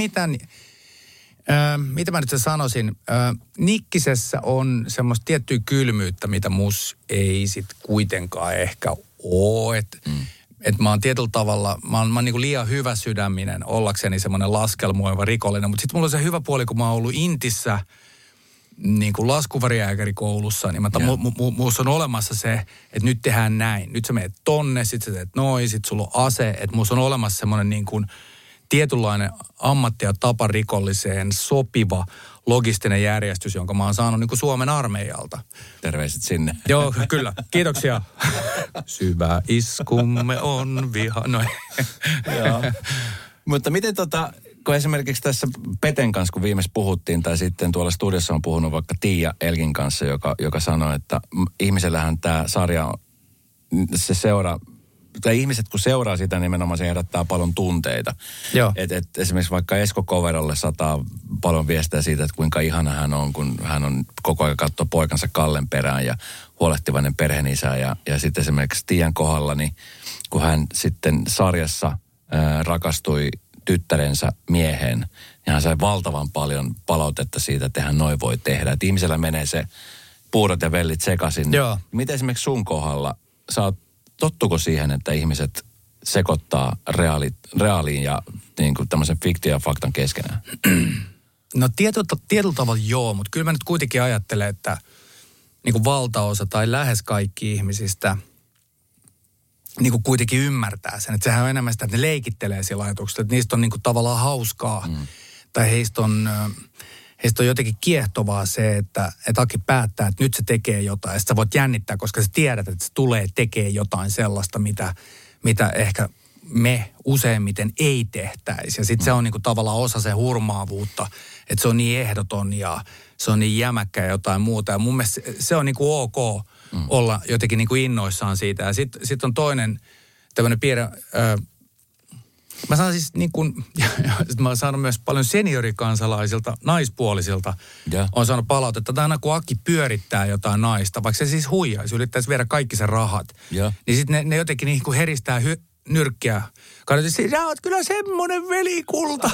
mitä mä nyt sanoisin, Nikkisessä on semmoista tiettyä kylmyyttä, mitä mus ei sit kuitenkaan ehkä ole. Että mä oon tietyllä tavalla, mä oon niinku liian hyvä sydäminen ollakseni semmoinen laskelmoiva rikollinen. Mutta sitten mulla on se hyvä puoli, kun mä oon ollut Intissä niin kuin laskuvarijääkärikoulussa, niin musta on olemassa se, että nyt tehdään näin. Nyt sä menet tonne, sit sä teet noin, sit sulla on ase. Että musta on olemassa semmoinen niin kuin tietynlainen ammatti- ja taparikolliseen sopiva logistinen järjestys, jonka mä oon saanut niin kuin Suomen armeijalta. Terveiset sinne. Joo, kyllä. Kiitoksia. Syvä iskumme on viha. Noin. Joo. Mutta miten kun esimerkiksi tässä Peten kanssa, kun viimeis puhuttiin, tai sitten tuolla studiossa on puhunut vaikka Tiia Elgin kanssa, joka sanoi, että ihmisellähän tämä sarja, se seuraa, tai ihmiset kun seuraa sitä, nimenomaan se herättää paljon tunteita. Joo. Et esimerkiksi vaikka Esko Koverolle sataa paljon viestejä siitä, että kuinka ihana hän on, kun hän on koko ajan katsoo poikansa Kallen perään ja huolehtivainen perheenisä. Ja sitten esimerkiksi Tiian kohdalla, niin kun hän sitten sarjassa rakastui tyttärensä mieheen, niin hän sai valtavan paljon palautetta siitä, että hän noin voi tehdä. Että ihmisellä menee se puurot ja vellit sekaisin. Joo. Miten esimerkiksi sun kohdalla, tottuko siihen, että ihmiset sekoittaa reaaliin ja niin kuin tämmöisen fiktion ja faktan keskenään? No tietyllä tavalla joo, mutta kyllä mä nyt kuitenkin ajattelen, että niin kuin valtaosa tai lähes kaikki ihmisistä niin kuin kuitenkin ymmärtää sen. Että sehän on enemmän sitä, että ne leikittelee sillä ajatuksella, että niistä on niin kuin tavallaan hauskaa. Tai heistä on jotenkin kiehtovaa se, että Aki päättää, että nyt se tekee jotain. Ja sä voit jännittää, koska sä tiedät, että se tulee tekee jotain sellaista, mitä ehkä me useimmiten ei tehtäisi. Ja sitten se on niinku tavallaan osa se hurmaavuutta, että se on niin ehdoton ja se on niin jämäkkä ja jotain muuta. Ja mun mielestä se on niinku ok olla jotenkin niinku innoissaan siitä. Ja sit on toinen tämmöinen piirre. Mä saan siis niin kuin, mä oon saanut myös paljon seniorikansalaisilta, naispuolisilta. Yeah. On saanut palautetta, että aina kun Aki pyörittää jotain naista, vaikka se siis huijaisi, yrittäisi viedä kaikki sen rahat. Yeah. Niin sitten ne jotenkin niin kuin heristää nyrkkiä. Katsotaan, sä oot kyllä semmonen velikulta.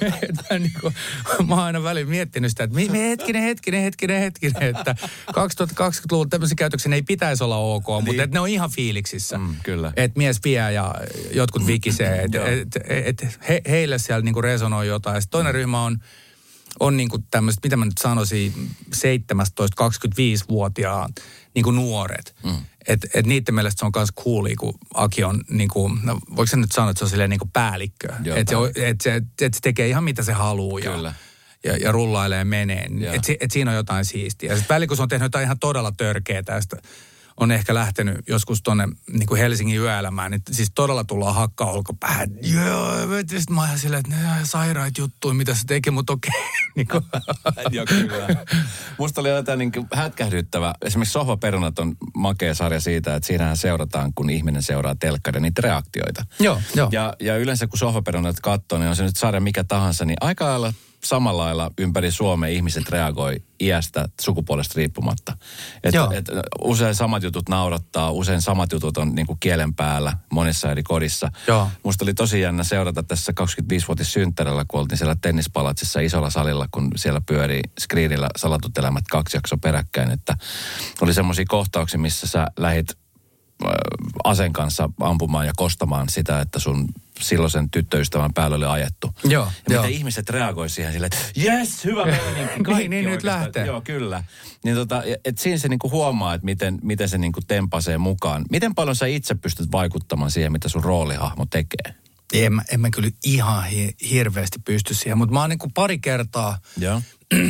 Mä oon aina välillä miettinyt sitä, että hetkinen, että 2020-luvun tämmöisen käytöksen ei pitäisi olla ok, niin. Mutta että ne on ihan fiiliksissä. Kyllä. Että mies vie ja jotkut vikisee, että heille siellä niinku resonoi jotain. Ja toinen ryhmä on niinku tämmöiset, mitä mä nyt sanoisin, 17-25-vuotiaan niinku nuoret. Että niiden mielestä se on myös coolia, kun Aki on niinku, no voiko se nyt sanoa, että se on silleen niinku päällikkö. Että se tekee ihan mitä se haluaa ja rullailee menee. Että siinä on jotain siistiä. Ja sitten välillä, kun se on tehnyt jotain ihan todella törkeää tästä, on ehkä lähtenyt joskus tuonne niin kuin Helsingin yöelämään, niin siis todella tullaan hakkaa olkapäähän. Joo, sitten mä oon silleen, että ne sairaat juttuja, mitä se teki, mutta okei. Niin joo, kyllä. Musta oli jotain niin hätkähdyttävä. Esimerkiksi Sohvaperunat on makea sarja siitä, että siinähän seurataan, kun ihminen seuraa telkkaria, niitä reaktioita. Joo. Ja yleensä kun Sohvaperunat katsoo, niin on se nyt sarja mikä tahansa, niin aika lailla samalla lailla ympäri Suomea ihmiset reagoi iästä sukupuolesta riippumatta. Usein samat jutut naurattaa, usein samat jutut on niin kuin kielen päällä monessa eri kodissa. Joo. Musta oli tosi jännä seurata tässä 25-vuotissynttärillä, kun oltiin siellä tennispalatsissa isolla salilla, kun siellä pyörii screenillä Salatut elämät 2 jaksoa peräkkäin. Että oli semmoisia kohtauksia, missä sä lähit aseen kanssa ampumaan ja kostamaan sitä, että sun silloisen tyttöystävän päällä oli ajettu. Joo. Ja miten ihmiset reagoi siihen silleen, että jes, hyvä meininki. niin nyt lähtee. Joo, kyllä. Niin että siinä se niinku huomaa, että miten se niinku tempasee mukaan. Miten paljon sä itse pystyt vaikuttamaan siihen, mitä sun roolihahmo tekee? En mä kyllä ihan hirveästi pysty siihen, mutta mä oon niinku pari kertaa... Joo.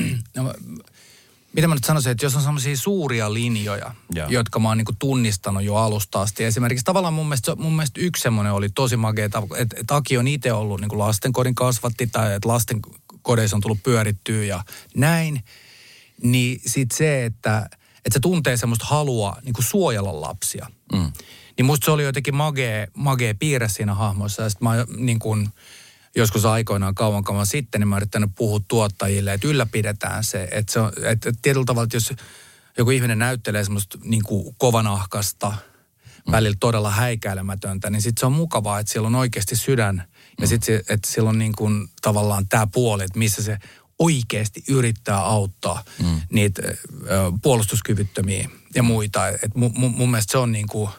Mitä mä nyt sanoisin, että jos on sellaisia suuria linjoja, jotka mä oon niinku tunnistanut jo alusta asti. Esimerkiksi tavallaan mun mielestä yksi semmoinen oli tosi makea, että Aki on itse ollut niinku lastenkodin kasvatti tai että lastenkodeissa on tullut pyörittyä ja näin. Niin sit se, että se tuntee semmoista halua niinku suojella lapsia. Mm. Niin musta se oli jotenkin magea piirre siinä hahmossa. Ja sit mä niin kuin joskus aikoinaan kauan sitten, niin mä oon yrittänyt puhua tuottajille, että ylläpidetään se. Että tietyllä tavalla, että jos joku ihminen näyttelee semmoista niin kuin kovanahkasta, välillä todella häikäilemätöntä, niin sitten se on mukavaa, että siellä on oikeasti sydän. Ja sitten että siellä on niin kuin tavallaan tämä puoli, että missä se oikeasti yrittää auttaa niitä puolustuskyvyttömiä ja muita. Et mun mielestä se on niin kuin...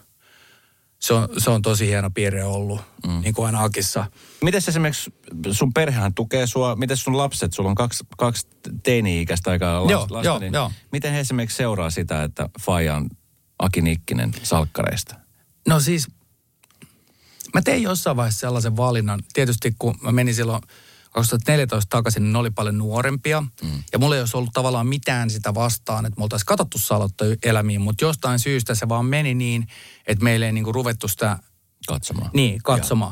Se on tosi hieno piirre ollut, niin kuin aina Akissa. Miten esimerkiksi sun perhehän tukee sua? Miten sun lapset, sulla on kaksi teini-ikäistä aikaa lasta, joo. Miten he esimerkiksi seuraa sitä, että faija on Aki Nikkinen salkkareista? No siis, mä tein jossain vaiheessa sellaisen valinnan. Tietysti kun mä menin silloin 2014 takaisin, niin ne oli paljon nuorempia. Ja mulla ei olisi ollut tavallaan mitään sitä vastaan, että me oltaisiin katsottu Salottu-elämiin, mutta jostain syystä se vaan meni niin, että meille ei niinku ruvettu sitä... Katsomaan. Niin, katsomaan.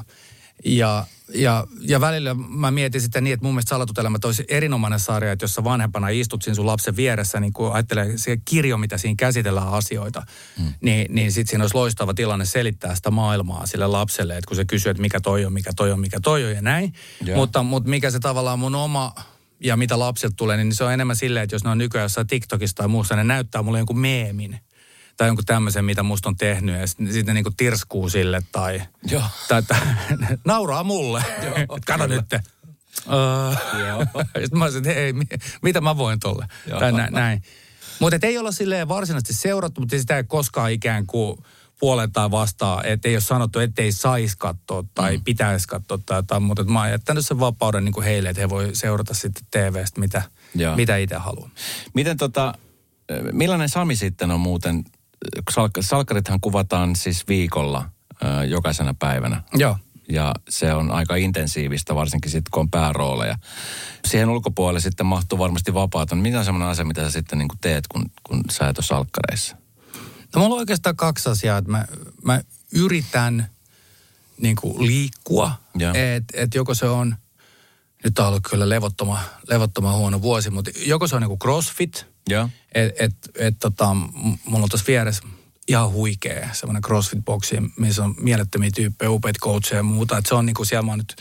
Ja välillä mä mietin sitä niin, että mun mielestä Salatut elämät olisi erinomainen sarja, että jos sä vanhempana istut siinä sun lapsen vieressä, niin kun ajattelee se kirjo, mitä siinä käsitellään asioita, niin sit siinä olisi loistava tilanne selittää sitä maailmaa sille lapselle, että kun se kysyy, että mikä toi on ja näin. Mutta mikä se tavallaan mun oma ja mitä lapsilta tulee, niin se on enemmän silleen, että jos ne on nykyään jossain TikTokissa tai muussa, ne näyttää mulle jonkun meemin. Tai jonkun tämmöisen, mitä musta on tehnyt, ja sitten ne niinku tirskuu sille, tai nauraa mulle. Kato nyt. Sitten mä olisin, että hei, mitä mä voin tolle? Tai näin. Mutta ei olla silleen varsinaisesti seurattu, mutta sitä ei koskaan ikään kuin puoleen tai vastaan, että ei ole sanottu, että ei saisi katsoa tai pitäisi katsoa tai jotain, mutta mä oon jättänyt sen vapauden niin kuin heille, että he voi seurata sitten TV:stä, mitä itse haluaa. Miten millainen Sami sitten on muuten? Salkkarithan kuvataan siis viikolla jokaisena päivänä. Joo. Ja se on aika intensiivistä, varsinkin sitten kun on päärooleja. Siihen ulkopuolelle sitten mahtuu varmasti vapaata. Mikä on semmoinen asia, mitä sä sitten niin kuin teet, kun sä et ole salkkareissa? No mulla on oikeastaan 2 asiaa, että mä yritän niin kuin liikkua. Että joko se on, nyt on ollut kyllä levottoman huono vuosi, mutta joko se on niin kuin crossfit. Joo. Mulla on tuossa vieressä ihan huikea semmoinen CrossFit-boksi, missä on mielettömiä tyyppejä, upeita coacheja ja muuta. Että se on niinku siellä, mä oon nyt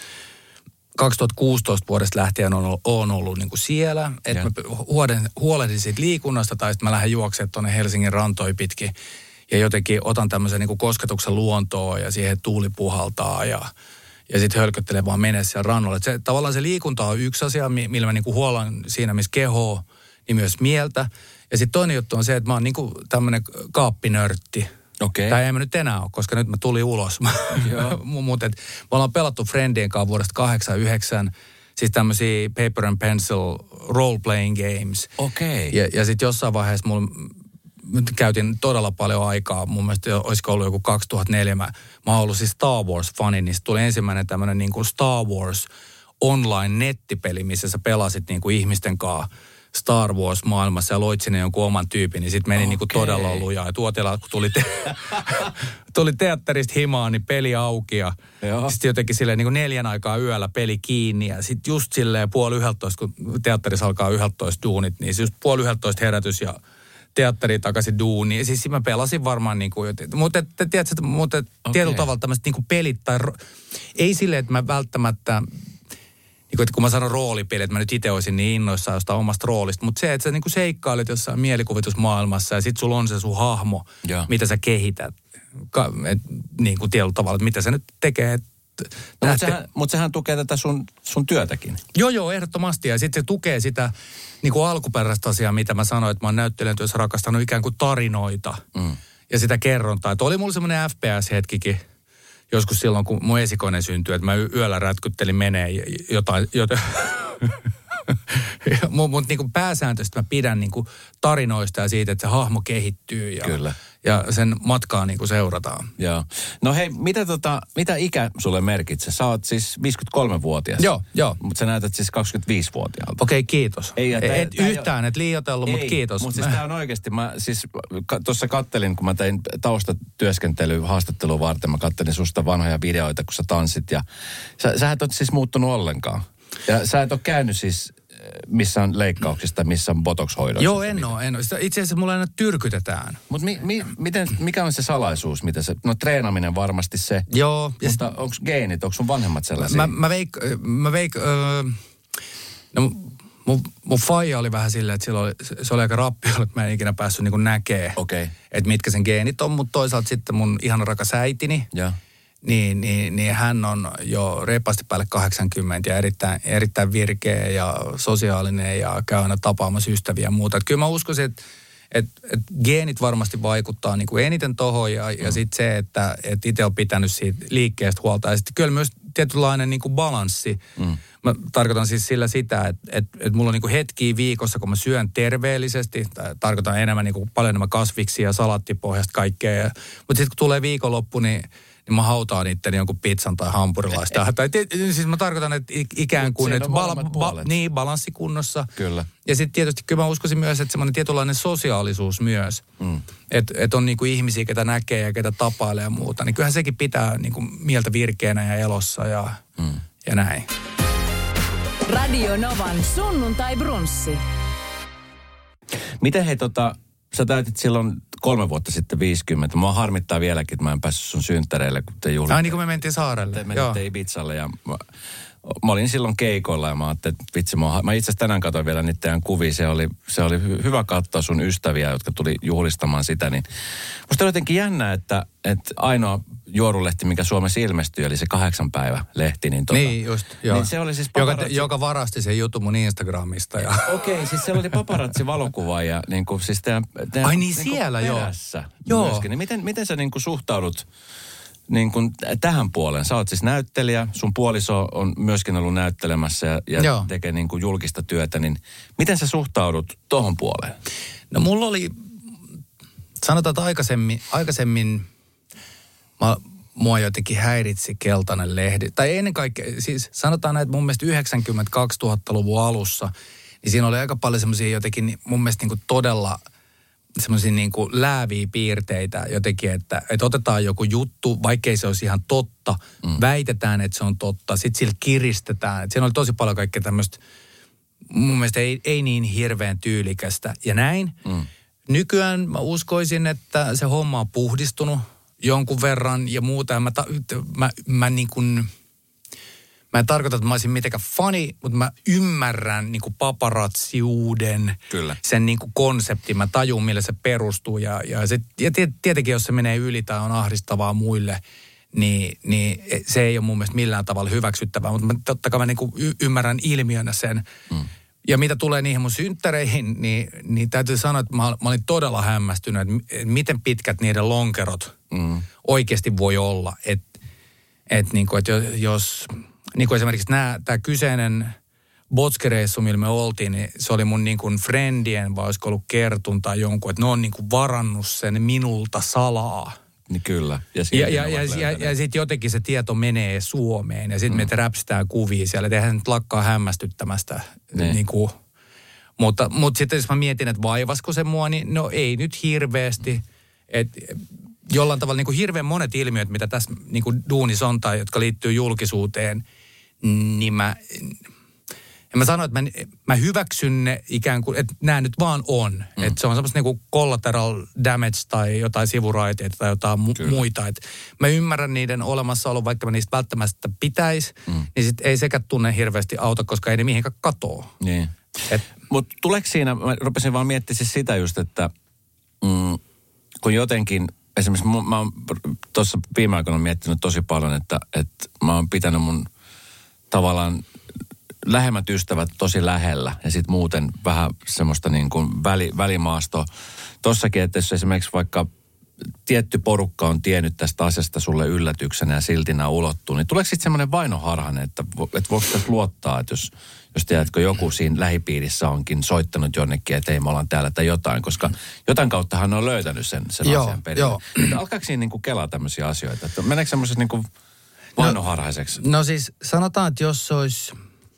2016 vuodesta lähtien on ollut niinku siellä. Että mä huolehdin siitä liikunnasta tai sitten mä lähden juoksemaan tuonne Helsingin rantoja pitkin. Ja jotenkin otan tämmöisen niinku kosketuksen luontoon ja siihen tuuli puhaltaa ja sitten hölköttelee vaan menee siellä rannolle. Se, tavallaan se liikunta on yksi asia, millä mä niinku huolan siinä, missä kehoa, niin myös mieltä. Ja sitten toinen juttu on se, että mä oon niinku tämmönen kaappinörtti. Okei. Tai en mä nyt enää ole, koska nyt mä tulin ulos. Mutta me ollaan pelattu Friendien kanssa vuodesta 89, siis tämmöisiä paper and pencil role-playing games. Okei. Ja sitten jossain vaiheessa käytin todella paljon aikaa. Mun mielestä olisiko ollut joku 2004. Mä oon ollut siis Star Wars-fani, niin tuli ensimmäinen tämmönen niinku Star Wars online-nettipeli, missä sä pelasit niinku ihmisten kanssa Star Wars-maailmassa ja loit sinne jonkun oman tyypin, niin sitten meni niinku todella lujaa. Ja Tuotila, kun tuli teatterista himaan, niin peli auki ja sitten jotenkin silleen niin kuin 4 aikaa yöllä peli kiinni. Ja sitten just silleen 10:30, kun teatterissa alkaa 11 duunit, niin just 10:30 herätys ja teatteri takaisin duuniin. Siis mä pelasin varmaan niin kuin, mutta tietyllä tavalla tämmöiset niin kuin pelit tai ei silleen, että mä välttämättä niin kuin, kun mä sanon roolipeli, että mä nyt itse olisin niin innoissaan jostain omasta roolista, mutta se, että sä niin kuin seikkailet jossain mielikuvitusmaailmassa ja sit sulla on se sun hahmo, mitä sä kehität, niin kuin tietyllä tavalla, että mitä se nyt tekee. Mutta sehän tukee tätä sun työtäkin. Joo, ehdottomasti. Ja sitten se tukee sitä niin kuin alkuperäistä asiaa, mitä mä sanoin, että mä oon näyttelijän työssä rakastanut ikään kuin tarinoita ja sitä kerrontaa. Että oli mulla semmoinen FPS-hetkikin joskus silloin, kun mun esikoinen syntyi, että mä yöllä rätkyttelin menee jotain mutta niin kuin pääsääntöisesti mä pidän niin kuin tarinoista ja siitä, että se hahmo kehittyy ja sen matkaa niin kuin seurataan. Joo. No hei, mitä ikä sulle merkitsee? Sä oot siis 53-vuotuas. Joo. Mutta sä näytät siis 25-vuotiaalta. Okei, kiitos. Et yhtään, et liioitellut, mutta kiitos. Mutta siis tää on oikeasti, mä siis tuossa kattelin, kun mä tein taustatyöskentelyä haastattelua varten, mä kattelin susta vanhoja videoita, kun sä tanssit ja sä et ole siis muuttunut ollenkaan. Ja sä et ole käynyt siis missään leikkauksista, missään botox-hoidoissa. Joo, en ole. Itse asiassa mulla aina tyrkytetään. Mutta mikä on se salaisuus? No treenaminen varmasti se. Joo. Mutta onko geenit, onko sun vanhemmat sellaisia? Mun faija oli vähän silleen, että se oli aika rappiolla, että mä en ikinä päässyt niin kuin näkee, että mitkä sen geenit on. Mutta toisaalta sitten mun ihana rakas äitini. Ja. Niin hän on jo reippaasti päälle 80 ja erittäin virkeä ja sosiaalinen ja käy aina tapaamassa ystäviä ja muuta. Että kyllä mä uskoisin, että geenit varmasti vaikuttaa niin kuin eniten tohon ja sitten se, että itse on pitänyt siitä liikkeestä huolta. Ja sitten kyllä myös tietynlainen niin kuin balanssi. Mä tarkoitan siis sillä sitä, että mulla on niin kuin hetkiä viikossa, kun mä syön terveellisesti. Tarkoitan enemmän niin kuin paljon enemmän kasviksia ja salattipohjasta kaikkea. Mutta sitten kun tulee viikonloppu, niin mä hautaan itteni jonkun pizzan tai hampurilaista. Siis mä tarkoitan, että ikään kuin, että balanssi kunnossa. Kyllä. Ja sitten tietysti kyllä mä uskoisin myös, että semmoinen tietynlainen sosiaalisuus myös. Että on niinku ihmisiä, ketä näkee ja ketä tapailee ja muuta. Niin kyllähän sekin pitää niinku mieltä virkeänä ja elossa ja näin. Radio Novan sunnuntai brunssi. Miten hei sä täytit silloin 3 vuotta sitten 50. Mua harmittaa vieläkin, että mä en päässyt sun synttäreille, kun te juhlitte. Ai niin kuin me mentiin saarelle. Te menitte Ibizalle ja mä olin silloin keikolla ja mä ajattelin, että vitsi, mä itse asiassa tänään katsoin vielä niitä teidän kuvia. Se oli hyvä katsoa sun ystäviä, jotka tuli juhlistamaan sitä. Niin musta oli jotenkin jännä, että ainoa juorulehti, mikä Suomessa ilmestyi, eli se 8 päivä lehti. Niin just, joo. Niin se oli siis joka varasti sen jutun mun Instagramista. Okei, siis se oli paparazzi-valokuva ja niin kuin siis teidän ai niin siellä, perässä myöskin. Niin miten sä niin kuin suhtaudut niin kuin tähän puoleen? Sä oot siis näyttelijä, sun puoliso on myöskin ollut näyttelemässä ja tekee niin kuin julkista työtä, niin miten sä suhtaudut tohon puoleen? No mulla oli, sanotaan, että aikaisemmin mua jotenkin häiritsi keltainen lehdi. Tai ennen kaikkea, siis sanotaan näin, että mun mielestä 2000-luvun alussa, niin siinä oli aika paljon semmoisia jotenkin mun mielestä niin kuin todella semmoisia niin kuin lääviä piirteitä jotenkin, että otetaan joku juttu, vaikkei se olisi ihan totta, väitetään, että se on totta, sitten sillä kiristetään. Et siinä oli tosi paljon kaikkea tämmöistä, mun mielestä ei niin hirveän tyylikästä ja näin. Nykyään mä uskoisin, että se homma on puhdistunut jonkun verran ja muuta. Ja mä niin kuin, mä en tarkoita, että mä olisin mitenkään funny, mutta mä ymmärrän niin kuin paparatsiuden, sen niin kuin konseptin. Mä tajun, millä se perustuu. Ja tietenkin, jos se menee yli tai on ahdistavaa muille, niin se ei ole mun mielestä millään tavalla hyväksyttävää. Mutta totta kai mä niin kuin ymmärrän ilmiönä sen. Ja mitä tulee niihin mun synttäreihin, niin täytyy sanoa, että mä olin todella hämmästynyt, että miten pitkät niiden lonkerot oikeasti voi olla. Että jos niin kuin esimerkiksi tämä kyseinen Botske-reissu, millä me oltiin, niin se oli mun niin kuin friendien, vai olisiko ollut Kertun tai jonkun, että ne on niin kuin varannut sen minulta salaa. Niin kyllä. Ja sitten jotenkin se tieto menee Suomeen ja sitten me räpsitään kuvia siellä. Eihän nyt lakkaa hämmästyttämästä niin kuin Mutta sitten jos mä mietin, että vaivasko se mua, niin no ei nyt hirveästi. Että jollain tavalla niin kuin hirveän monet ilmiöt, mitä tässä niin kuin duunissa on tai jotka liittyy julkisuuteen, niin mä sano, että mä hyväksyn ne ikään kuin, että nämä nyt vaan on. Että se on semmoista niinku collateral damage tai jotain sivuraiteita tai jotain muita. Että mä ymmärrän niiden olemassaolo, vaikka mä niistä välttämättä pitäisi, niin sit ei sekä tunne hirveästi auta, koska ei ne mihinkään katoo. Niin. Mutta tuleeko siinä, mä rupesin vaan miettimään siis sitä just, että kun jotenkin, esimerkiksi mä oon tuossa viime aikoina miettinyt tosi paljon, että mä oon pitänyt mun tavallaan lähemmät ystävät tosi lähellä ja sitten muuten vähän semmoista niin kuin välimaasto. Tossakin, että jos esimerkiksi vaikka tietty porukka on tiennyt tästä asiasta sulle yllätyksenä ja silti nämä ulottuu, niin tuleeko sitten semmoinen vainoharhainen, että voiko tässä luottaa, että jos tiedätkö, joku siinä lähipiirissä onkin soittanut jonnekin, että ei me ollaan täällä tai jotain, koska jotain kauttahan ne on löytänyt sen asian perin. Alkaako siinä niin kuin kelaa tämmöisiä asioita? Että meneekö semmoisessa niin kuin vainoharhaiseksi? No siis sanotaan, että jos olisi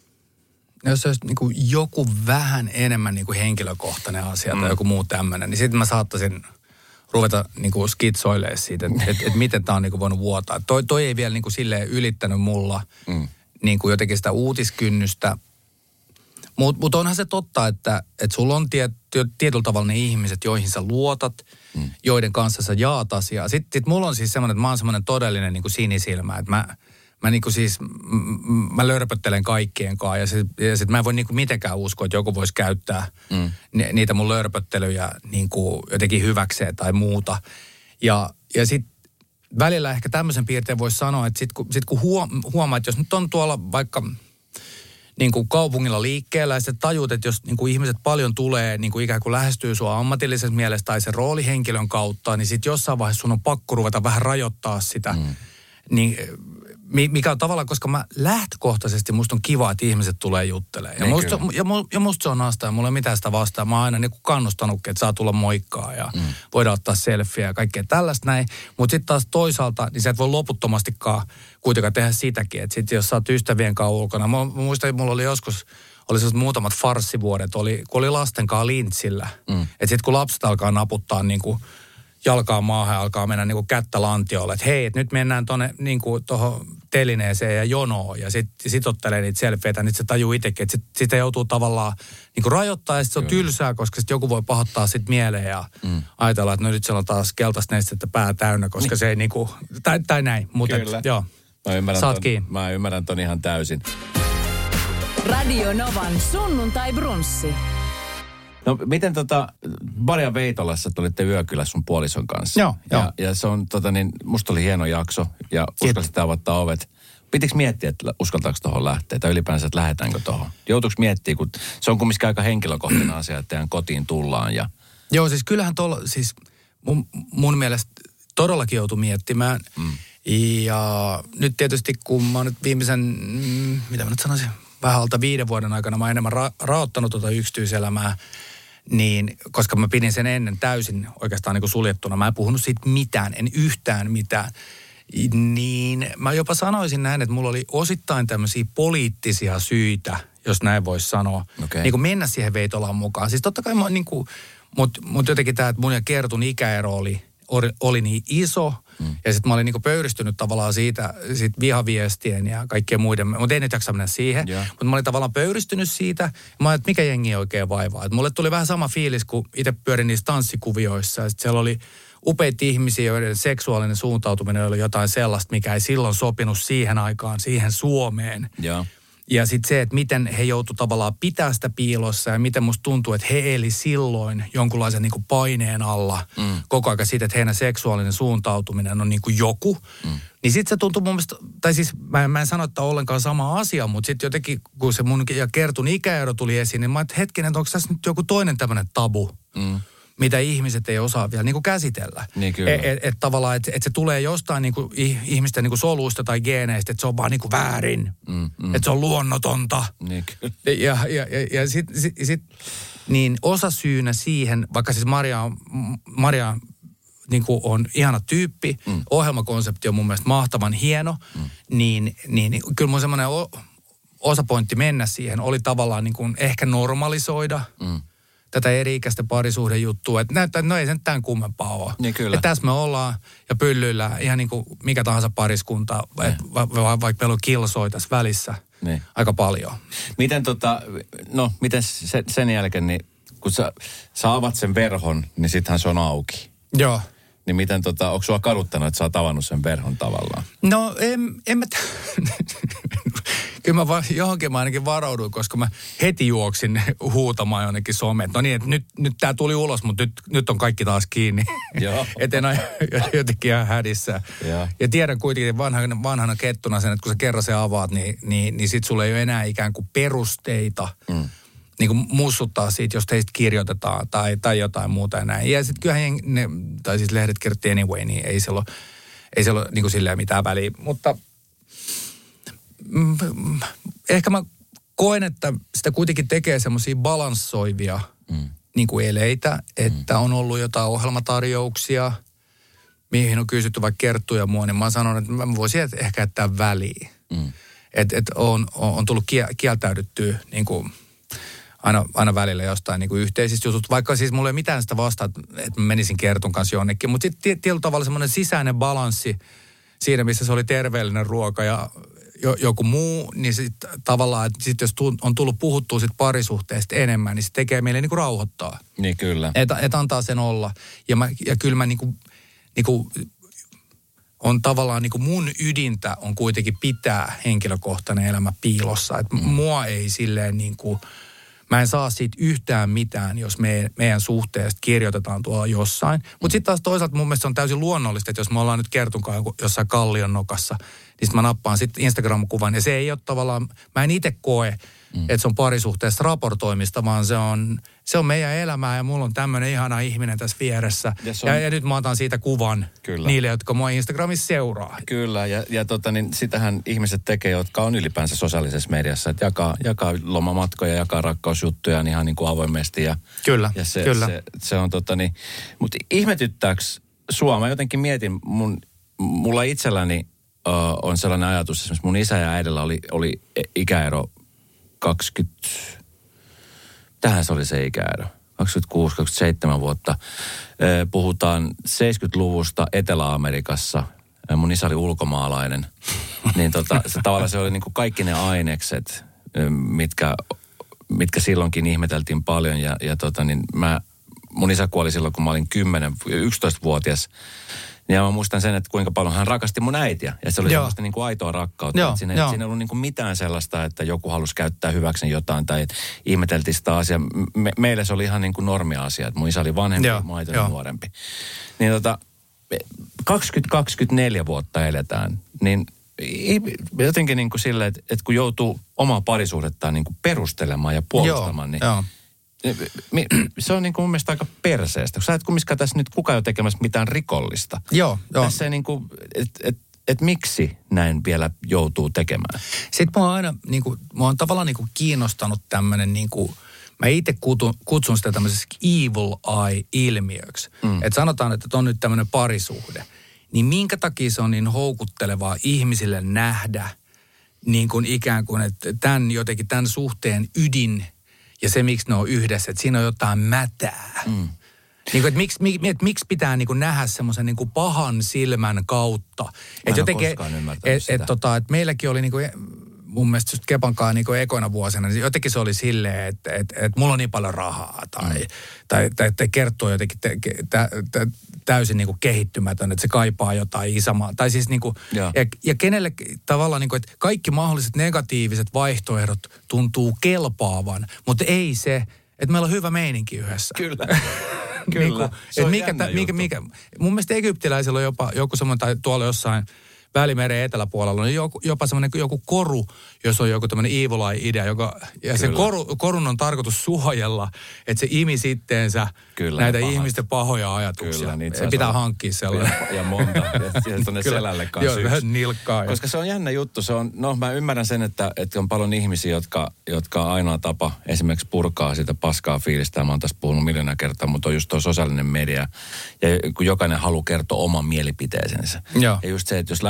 niin kuin joku vähän enemmän niin kuin henkilökohtainen asia tai joku muu tämmöinen, niin sitten mä saattaisin ruveta niin kuin skitsoilemaan siitä, että miten tämä on niin kuin voinut vuotaa. Toi ei vielä niin kuin silleen ylittänyt mulla niin kuin jotenkin sitä uutiskynnystä. Mutta onhan se totta, että sulla on tietyllä tavalla ne ihmiset, joihin sä luotat, joiden kanssa sä jaat asiaa. Sitten mulla on siis semmoinen, että mä oon semmoinen todellinen niin kuin sinisilmä, että mä niin kuin siis, mä lörpöttelen kaikkien kanssa ja sit mä en voi niin kuin mitenkään uskoa, että joku voisi käyttää niitä mun lörpöttelyjä niin kuin jotenkin hyväkseen tai muuta. Ja sit välillä ehkä tämmöisen piirteen voisi sanoa, että sit kun huomaa, että jos nyt on tuolla vaikka niin kuin kaupungilla liikkeellä ja sitten tajuut, että jos niin kuin ihmiset paljon tulee, niin kuin ikään kuin lähestyy sua ammatillisessa mielessä tai sen roolihenkilön kautta, niin sitten jossain vaiheessa sun on pakko ruveta vähän rajoittaa sitä. Niin, mikä on tavallaan, koska mä lähtökohtaisesti musta on kiva, että ihmiset tulee juttelemaan. Ja musta se on asta ja mulla ei mitään sitä vastaan. Mä oon aina niin kuin kannustanutkin, että saa tulla moikkaa ja voidaan ottaa selfieä ja kaikkea tällaista näin. Mutta sitten taas toisaalta, niin sä et voi loputtomastikaan kuitenkaan tehdä sitäkin. Että sitten jos sä oot ystävien kanssa ulkona. Mä muistan, että mulla oli joskus, muutamat farssivuodet, kun oli lasten kanssa lintsillä. Että sitten kun lapset alkaa naputtaa niin kuin jalkaa maahan ja alkaa mennä niin kuin kättä lantiolle, että hei, että nyt mennään tuonne niin kuin tuohon telineeseen ja jonoon ja sit ottelee niitä selfieitä, niin se tajuu itsekin, että sitä joutuu tavallaan niin kuin rajoittaa ja sit se on tylsää, koska sit joku voi pahoittaa sit mieleen ja ajatella, että no nyt siellä on taas keltaista nestettä pää täynnä, koska se ei niin kuin, tai näin, mutta joo, saat kiinni. Mä ymmärrän ton ihan täysin. Radio Novan sunnuntai-brunssi. No miten Maria Veitolassa olitte yökylässä sun puolison kanssa? Joo. Ja se on musta oli hieno jakso ja uskalsitte avata ovet. Pitikö miettiä, että uskaltaako tuohon lähteä tai ylipäänsä, että lähdetäänkö tuohon? Joutuiko miettiä, kun se on kumminkin aika henkilökohtainen asia, että teidän kotiin tullaan ja... Joo, siis kyllähän siis mun mielestä todellakin joutui miettimään. Ja nyt tietysti kun mä oon nyt viimeisen, mitä mä nyt sanoisin, vähän alta 5 vuoden aikana mä oon enemmän raottanut yksityiselämää, niin koska mä pidin sen ennen täysin oikeastaan niin kuin suljettuna. Mä en puhunut siitä mitään, en yhtään mitään. Niin mä jopa sanoisin näin, että mulla oli osittain tämmöisiä poliittisia syitä, jos näin voisi sanoa, niin kuin mennä siihen Veitolaan mukaan. Siis totta kai mä niin kuin, mutta jotenkin tämä, että mun ja Kertun ikäero oli niin iso, ja sitten mä olin niinku pöyristynyt tavallaan siitä vihaviestien ja kaikkien muiden, mutta ei nyt jaksa mennä siihen, mutta mä olin tavallaan pöyristynyt siitä, ja mä ajattelin, että mikä jengi oikein vaivaa. Et mulle tuli vähän sama fiilis, kun itse pyörin niissä tanssikuvioissa, ja sitten siellä oli upeita ihmisiä, joiden seksuaalinen suuntautuminen oli jotain sellaista, mikä ei silloin sopinut siihen aikaan, siihen Suomeen. Ja sitten se, että miten he joutu tavallaan pitää sitä piilossa ja miten musta tuntuu, että he eli silloin jonkunlaisen niin kuin paineen alla koko ajan siitä, että heidän seksuaalinen suuntautuminen on niin kuin joku. Niin sitten se tuntui mun mielestä, tai siis mä en sano, että ollenkaan sama asia, mutta sitten jotenkin kun se mun ja Kertun ikäero tuli esiin, niin mä ajattelin, hetkinen, että onko tässä nyt joku toinen tämmöinen tabu? Mitä ihmiset ei osaa vielä niin kuin käsitellä. Niin kyllä. Että tavallaan, että se tulee jostain niin kuin ihmisten niin kuin soluista tai geeneistä, että se on vaan niin kuin väärin. Että se on luonnotonta. Niin kyllä. Ja sit, niin osa syynä siihen, vaikka siis Maria niin kuin on ihana tyyppi, ohjelmakonsepti on mun mielestä mahtavan hieno, niin kyllä mun semmoinen osapointti mennä siihen oli tavallaan niin kuin ehkä normalisoida tätä eri-ikäisten parisuhdejuttua. Että näyttää, että no ei se nyt tämän kummempaa ole. Niin kyllä. Ja tässä me ollaan ja pyllyillään ihan niin kuin mikä tahansa pariskunta, vaikka meillä on kilsoja tässä välissä aika paljon. Miten miten sen jälkeen, niin kun sä avat sen verhon, niin sittenhän se on auki. Joo. Niin miten onko sua kaduttanut, että sä oot avannut sen verhon tavallaan? No en mä... Kyllä mä johonkin mä ainakin varauduin, koska mä heti juoksin huutamaan jonnekin someen. No niin, että nyt tää tuli ulos, mutta nyt on kaikki taas kiinni. Joo. Et en ole jotenkin ihan hädissä. Ja tiedän kuitenkin vanhana kettuna sen, että kun sä kerran se avaat, niin sit sulla ei ole enää ikään kuin perusteita niin kuin mussuttaa siitä, jos teistä kirjoitetaan tai jotain muuta ja näin. Ja sitten kyllähän tai siis lehdet kirjoitti anyway, niin ei siellä ole niin kuin silleen mitään väliä. Mutta ehkä mä koen, että sitä kuitenkin tekee semmoisia balanssoivia niin kuin eleitä, että on ollut jotain ohjelmatarjouksia, mihin on kysytty vaikka Kerttu ja mua, niin mä sanon, että mä voisin ehkä jättää väliin. Että on tullut kieltäydyttyä niin kuin aina välillä jostain niin kuin yhteisistä jutut. Vaikka siis mulla ei mitään sitä vastaa, että mä menisin Kertun kanssa jonnekin. Mutta sitten tietyllä tavalla semmoinen sisäinen balanssi siinä, missä se oli terveellinen ruoka ja joku muu, niin sitten tavallaan, että sit jos on tullut puhuttua sit parisuhteesta enemmän, niin se tekee meille niin kuin rauhoittaa. Niin kyllä. Että antaa sen olla. Ja kyllä mä niin kuin on tavallaan niin kuin mun ydintä on kuitenkin pitää henkilökohtainen elämä piilossa. Että mua ei silleen niin kuin, mä en saa siitä yhtään mitään, jos meidän suhteesta kirjoitetaan tuolla jossain. Mutta sitten taas toisaalta mun mielestä on täysin luonnollista, että jos me ollaan nyt Kertunkaan jossain kallion nokassa, niin sitten mä nappaan sitten Instagram-kuvan. Ja se ei ole tavallaan, mä en itse koe, että se on parisuhteesta raportoimista, vaan se on meidän elämää ja mulla on tämmöinen ihana ihminen tässä vieressä. Ja nyt mä otan siitä kuvan niille, jotka mua Instagramissa seuraa. Kyllä, ja niin sitähän ihmiset tekee, jotka on ylipäänsä sosiaalisessa mediassa, että jakaa lomamatkoja, jakaa rakkausjuttuja ihan niin kuin avoimesti. Kyllä, ja kyllä. Se on mutta ihmetyttääkö sua? Mä jotenkin mietin, mulla itselläni on sellainen ajatus, esimerkiksi mun isä ja äidillä oli ikäero 20, tähän se oli se ikäero, 26-27 vuotta. Puhutaan 70-luvusta Etelä-Amerikassa. Mun isä oli ulkomaalainen. Niin se tavallaan se oli niin kuin kaikki ne ainekset, mitkä silloinkin ihmeteltiin paljon. Ja mun isä kuoli silloin, kun mä olin 11-vuotias. Ja mä muistan sen, että kuinka paljon hän rakasti mun äitiä. Ja se oli semmoista niin kuin aitoa rakkautta. Siinä ei ollut niin kuin mitään sellaista, että joku halusi käyttää hyväksi jotain tai ihmeteltiin sitä asiaa. Meille se oli ihan niin kuin normia-asia, että mun isä oli vanhempi, mun äiti oli nuorempi. Niin 20-24 vuotta eletään, niin jotenkin niin kuin silleen, että kun joutuu omaa parisuhdettaan niin kuin perustelemaan ja puolustamaan, niin se on niin kuin mun mielestä aika perseestä. Sä et kumminkaan tässä nyt kukaan ole tekemässä mitään rikollista. Joo. Tässä ei niin kuin, että miksi näin vielä joutuu tekemään? Sitten mua on tavallaan niin kuin kiinnostanut tämmöinen niin kuin, mä itse kutsun sitä tämmöiseksi evil eye-ilmiöksi. Että sanotaan, että on nyt tämmöinen parisuhde. Niin minkä takia se on niin houkuttelevaa ihmisille nähdä niin kuin ikään kuin, että tämän suhteen ydin ja se, miksi ne on yhdessä, että siinä on jotain mätää. Niin kuin, että miksi pitää niin kuin nähdä semmoisen niin kuin pahan silmän kautta. Että jotenkin, että meilläkin oli niin kuin, mun mielestä just Kepankaan niin kuin ekoina vuosina, niin jotenkin se oli silleen, että mulla on niin paljon rahaa tai kertoo jotenkin täysin niin kuin kehittymätön, että se kaipaa jotain isämaa. Tai siis niin kuin, ja kenelle tavallaan niin kuin, että kaikki mahdolliset negatiiviset vaihtoehdot tuntuu kelpaavan, mutta ei se, että meillä on hyvä meininki yhdessä. Kyllä. Kyllä. Niin mikä, mun mielestä egyptiläisillä on jopa joku semmoinen, tai tuolla jossain Välimeren eteläpuolella on jopa semmoinen joku koru, jos on joku tämmöinen evil eye-idea, ja se korun on tarkoitus suojella, että se imi sitteensä näitä ihmisten pahoja ajatuksia. Kyllä, se pitää hankkia sellainen. Ja monta. Ja tuonne selälle kanssa. Joo, vähän nilkkaa. Koska se on jännä juttu. Se on, mä ymmärrän sen, että on paljon ihmisiä, jotka ainoa tapa esimerkiksi purkaa sitä paskaa fiilistä. Mä oon tästä puhunut miljoona kertaa, mutta on just tuo sosiaalinen media. Ja kun jokainen haluaa kertoa oman mielipiteensä. Ja just se, että jos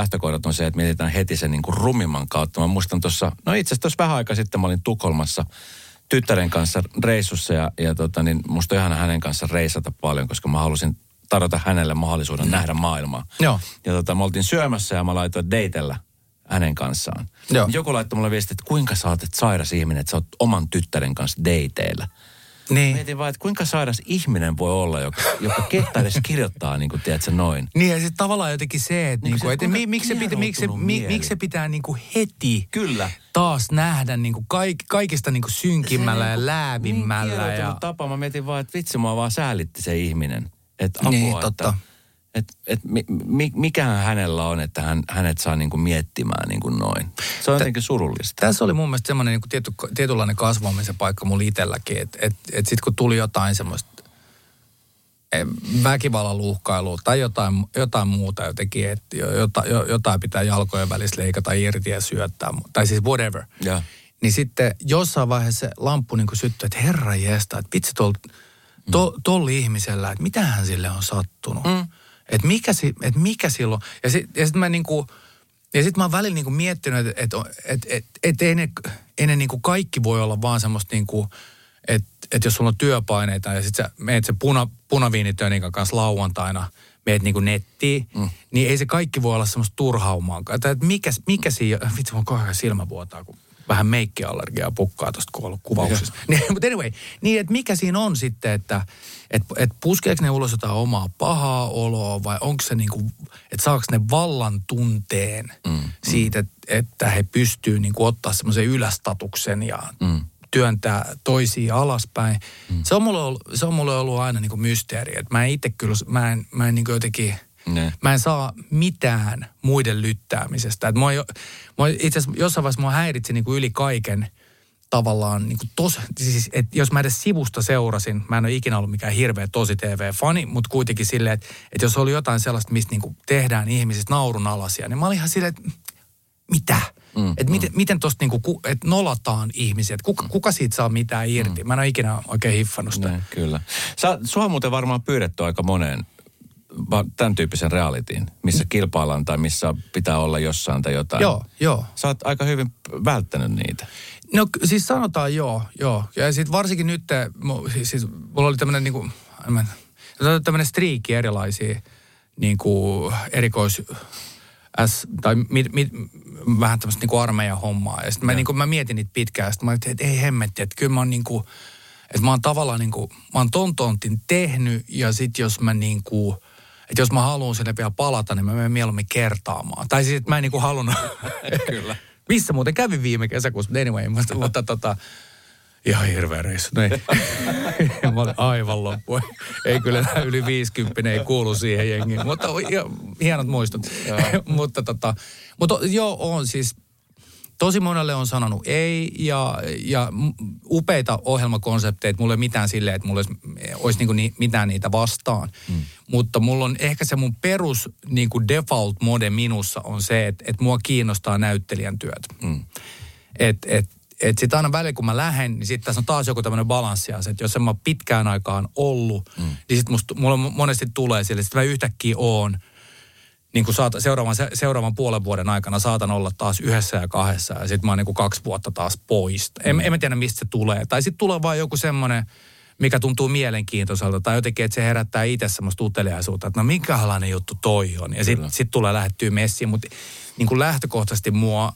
lähtökohdat on se, että mietitään heti sen niin kuin rumimman kautta. Mä muistan tuossa, itse asiassa vähän aikaa sitten mä olin Tukholmassa tyttären kanssa reissussa ja musta on ihana hänen kanssa reisata paljon, koska mä halusin tarjota hänelle mahdollisuuden nähdä maailmaa. Joo. Ja me oltiin syömässä ja mä laitoin deitellä hänen kanssaan. Joo. Joku laittoi mulle viesti, että kuinka sä oot sairas ihminen, että sä oot oman tyttären kanssa deiteillä. Niin. Mietin vaan, että kuinka sairas ihminen voi olla, joka kehtaa edes kirjoittaa, niin kuin tiedätkö noin. Niin ja sitten tavallaan jotenkin se, että miksi se pitää niin kuin heti Kyllä. taas nähdä niin kuin kaikista niin kuin synkimmällä ja läävimmällä. Niin ja tapa. Mä mietin vaan, että vitsi mua vaan säälitti se ihminen. Että apua, niin, totta. Mikähän hänellä on, että hänet saa niin kuin miettimään niin kuin noin. Se on jotenkin surullista. Tässä oli mun mielestä semmoinen niin kuin tietynlainen kasvamisen paikka mulla itselläkin, että sitten kun tuli jotain semmoista väkivallan luuhkailua tai jotain muuta jotenkin, että jotain pitää jalkojen välissä leikata irti ja syöttää, tai siis whatever. Ja. Niin sitten jossain vaiheessa se lamppu niin kuin syttyi, että herra jesta, että vitsi tuolla ihmisellä, että mitähän sille on sattunut. Että mikä silloin, ja sitten mä niinku, ja sitten mä oon välillä niinku miettinyt, että ei ne niinku kaikki voi olla vaan semmoista niinku, että jos sulla on työpaineita ja sitten sä meet se punaviinitönikan kanssa lauantaina, meet niinku nettiin, niin ei se kaikki voi olla semmoista turhaumaa. Että mikä siinä, vitsi mun koko ajan silmä vuotaa, kun vähän meikkiallergiaa pukkaa tuosta, kun on ollut kuvauksessa. Mutta anyway, niin että mikä siinä on sitten, että puskeeko ne ulos jotain omaa pahaa oloa vai onko se niinku, että saako ne vallan tunteen siitä, että he pystyy niinku ottaa semmoisen ylästatuksen ja työntää toisia alaspäin. Se on mulle ollut aina niinku mysteeri, että mä en itse kyllä, mä en niinku jotenkin, mä en saa mitään muiden lyttäämisestä. Että itse asiassa jossain vaiheessa mua häiritsi niinku yli kaiken tavallaan niinku siis, että jos mä edes sivusta seurasin, mä en ole ikinä ollut mikään hirveä tosi TV-fani, mutta kuitenkin silleen, että jos oli jotain sellaista, mistä niinku tehdään ihmisistä naurunalaisia, niin mä olin ihan silleen, että mitä? Että miten tosta niinku, että nolataan ihmisiä, että kuka siitä saa mitään irti? Mä en ole ikinä oikein hiffannut sitä. Ne, kyllä. Sua on muuten varmaan pyydetty aika moneen tämän tyyppisen realityin, missä kilpaillaan tai missä pitää olla jossain tai jotain. Joo. Sä oot aika hyvin välttänyt niitä. No siis sanotaan joo. Ja sitten varsinkin nyt, siis mulla oli tämmöinen niinku, tämmöinen striikki erilaisia niinku tai vähän tämmöistä niinku armeijan hommaa. Ja sitten mä mietin niitä pitkään. Sitten mä ajattelin, että ei hemmetti, että kyllä mä oon niinku, että mä oon tavallaan niinku, mä oon ton tontin tehnyt ja sit jos mä niinku, että jos mä haluan sinne vielä palata, niin mä menen mieluummin kertaamaan. Tai siis, että mä en niinku halunnut. Kyllä. Missä muuten kävin viime kesäkuussa, anyway, mutta ihan hirveä reissu. Mä olin aivan loppu. Ei kyllä yli 50 ei kuulu siihen jengiin, mutta hienot muistot. mutta on siis, tosi monelle on sanonut ei ja upeita ohjelmakonsepteja, mulla ei ole mitään silleen, että mulla olisi niinku mitään niitä vastaan. Mutta mulla on ehkä se mun perus niinku default mode minussa on se, että mua kiinnostaa näyttelijän työt. Että sitten aina välillä, kun mä lähden, niin sitten tässä on taas joku tämmöinen balanssiase, että jos en mä pitkään aikaan ollut, niin sitten mulla monesti tulee sille, että mä yhtäkkiä oon, niin kuin seuraavan puolen vuoden aikana saatan olla taas yhdessä ja kahdessa, ja sitten mä oon niin kuin 2 vuotta taas pois. En mä tiedä, mistä se tulee. Tai sitten tulee vaan joku semmoinen, mikä tuntuu mielenkiintoiselta, tai jotenkin, että se herättää itse semmoista uteliaisuutta, että no minkälainen juttu toi on. Ja sitten tulee lähdettyä messiin, mutta niin kuin lähtökohtaisesti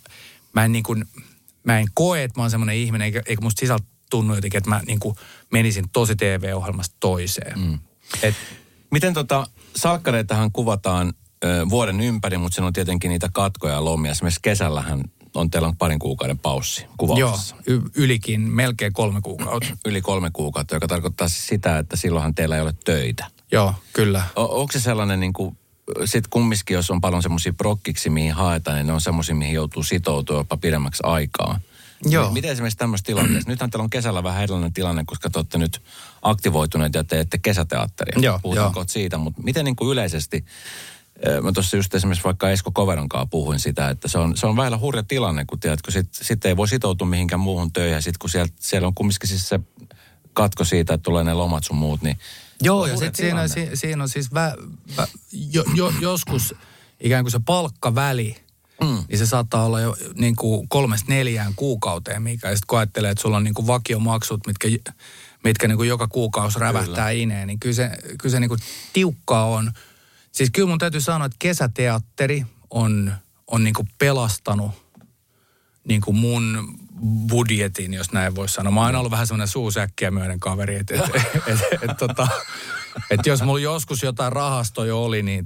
mä en koe, että mä oon semmoinen ihminen, eikä musta sisältä tunnu jotenkin, että mä niin kuin menisin tosi TV-ohjelmasta toiseen. Miten salkkareitahan kuvataan vuoden ympäri, mutta siinä on tietenkin niitä katkoja ja lomia. Esimerkiksi kesällähän teillä on 2 kuukauden paussi kuvauksessa. Joo, ylikin, melkein 3 kuukautta. Yli 3 kuukautta, joka tarkoittaa siis sitä, että silloinhan teillä ei ole töitä. Joo, kyllä. Onko se sellainen niin kuin, sitten kumminkin, jos on paljon semmoisia prokkiksi, mihin haetaan, niin ne on semmoisia, mihin joutuu sitoutua jopa pidemmäksi aikaa. Joo. Miten esimerkiksi tämmöisessä tilanteessa? Nythän teillä on kesällä vähän erilainen tilanne, koska te olette nyt aktivoituneet ja teette kesäteatteria. Joo, puhutaanko siitä, mutta miten niin kuin yleisesti, mä tuossa just esimerkiksi vaikka Esko Koveron kanssa puhuin sitä, että se on vähän hurja tilanne, kun tiedätkö, sitten ei voi sitoutua mihinkään muuhun töihin, ja sitten kun siellä on kumminkin siis se katko siitä, että tulee ne lomat sun muut, niin joo, ja sitten siinä on siis joskus, ikään kuin se palkkaväli, niin se saattaa olla jo niin kuin 3-4 kuukauteen, mikä sitten kun ajattelee, että sulla on niin kuin vakiomaksut, mitkä niin kuin joka kuukausi rävähtää ineen, niin kyllä se niin kuin tiukkaa on. Siis kyllä mun täytyy sanoa, että kesäteatteri on niin kuin pelastanut niin kuin mun budjetin, jos näin voisi sanoa. Mä oon aina ollut vähän semmoinen suusäkkiä myöden kaveri, että jos mulla joskus jotain rahastoja oli, niin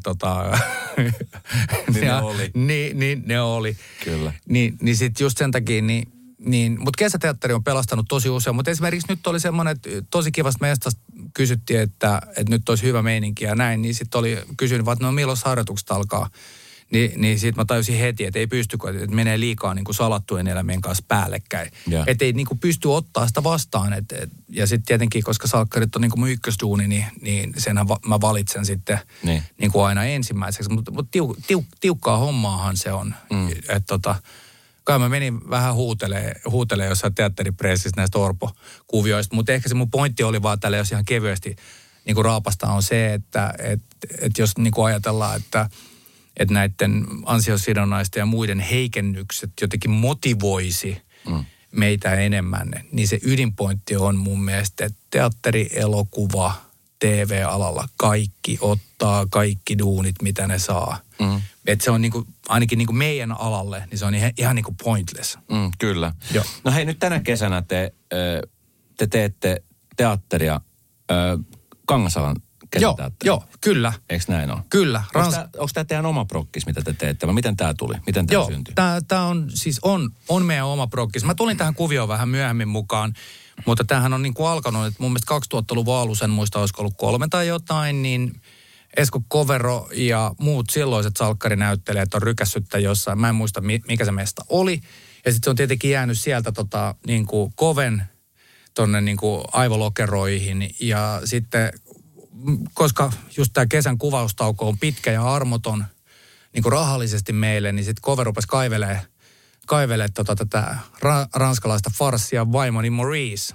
ne oli. Niin ne oli. Kyllä. Niin sit just sen takia, mutta kesäteatteri on pelastanut tosi usein. Mutta esimerkiksi nyt oli semmoinen, että tosi kivasta mestasta kysyttiin, että nyt olisi hyvä meininki ja näin. Niin sitten oli kysynyt, että no milloin harjoitukset alkaa. Niin sitten mä tajusin heti, että ei pysty, että menee liikaa niin kuin salattujen elämien kanssa päällekkäin. Että ei niin kuin pysty ottaa sitä vastaan. Ja sitten tietenkin, koska salkkarit on niin kuin mun ykkösduuni, niin senhän mä valitsen sitten niin kuin aina ensimmäiseksi. Mutta tiukkaa hommaahan se on. Että kai mä menin vähän huutelee jossain teatteripressissä näistä Orpo-kuvioista. Mutta ehkä se mun pointti oli vaan tälle, jos ihan kevyesti niin kuin raapasta on se, että jos niin kuin ajatellaan, että näiden ansiosidonnaisten ja muiden heikennykset jotenkin motivoisi meitä enemmän, niin se ydinpointti on mun mielestä, että teatteri, elokuva, TV-alalla kaikki ottaa kaikki duunit, mitä ne saa. Että se on niinku, ainakin niinku meidän alalle, niin se on ihan niinku pointless. Kyllä. Joo. No hei, nyt tänä kesänä te teette teatteria Kangasalan kesäteatteri. Joo, kyllä. Eikö näin ole? Kyllä. Onko tämä teidän oma prokkis, mitä te teette, vai miten tämä tuli? Miten tämä syntyi? Tämä on siis on meidän oma prokkis. Mä tulin tähän kuvioon vähän myöhemmin mukaan, mutta tämähän on niin kuin alkanut, että mun mielestä 2000-luvun alussa, en muista, olisiko ollut 3 tai jotain, niin Esko Kovero ja muut silloiset salkkarinäyttelijät on rykässyttä jossain. Mä en muista, mikä se mesta oli. Ja sitten se on tietenkin jäänyt sieltä niin kuin Koven tonne niin kuin aivolokeroihin. Ja sitten, koska just tämä kesän kuvaustauko on pitkä ja armoton niin kuin rahallisesti meille, niin sitten Kove rupesi kaivelee tätä ranskalaista farssia vaimoni Maurice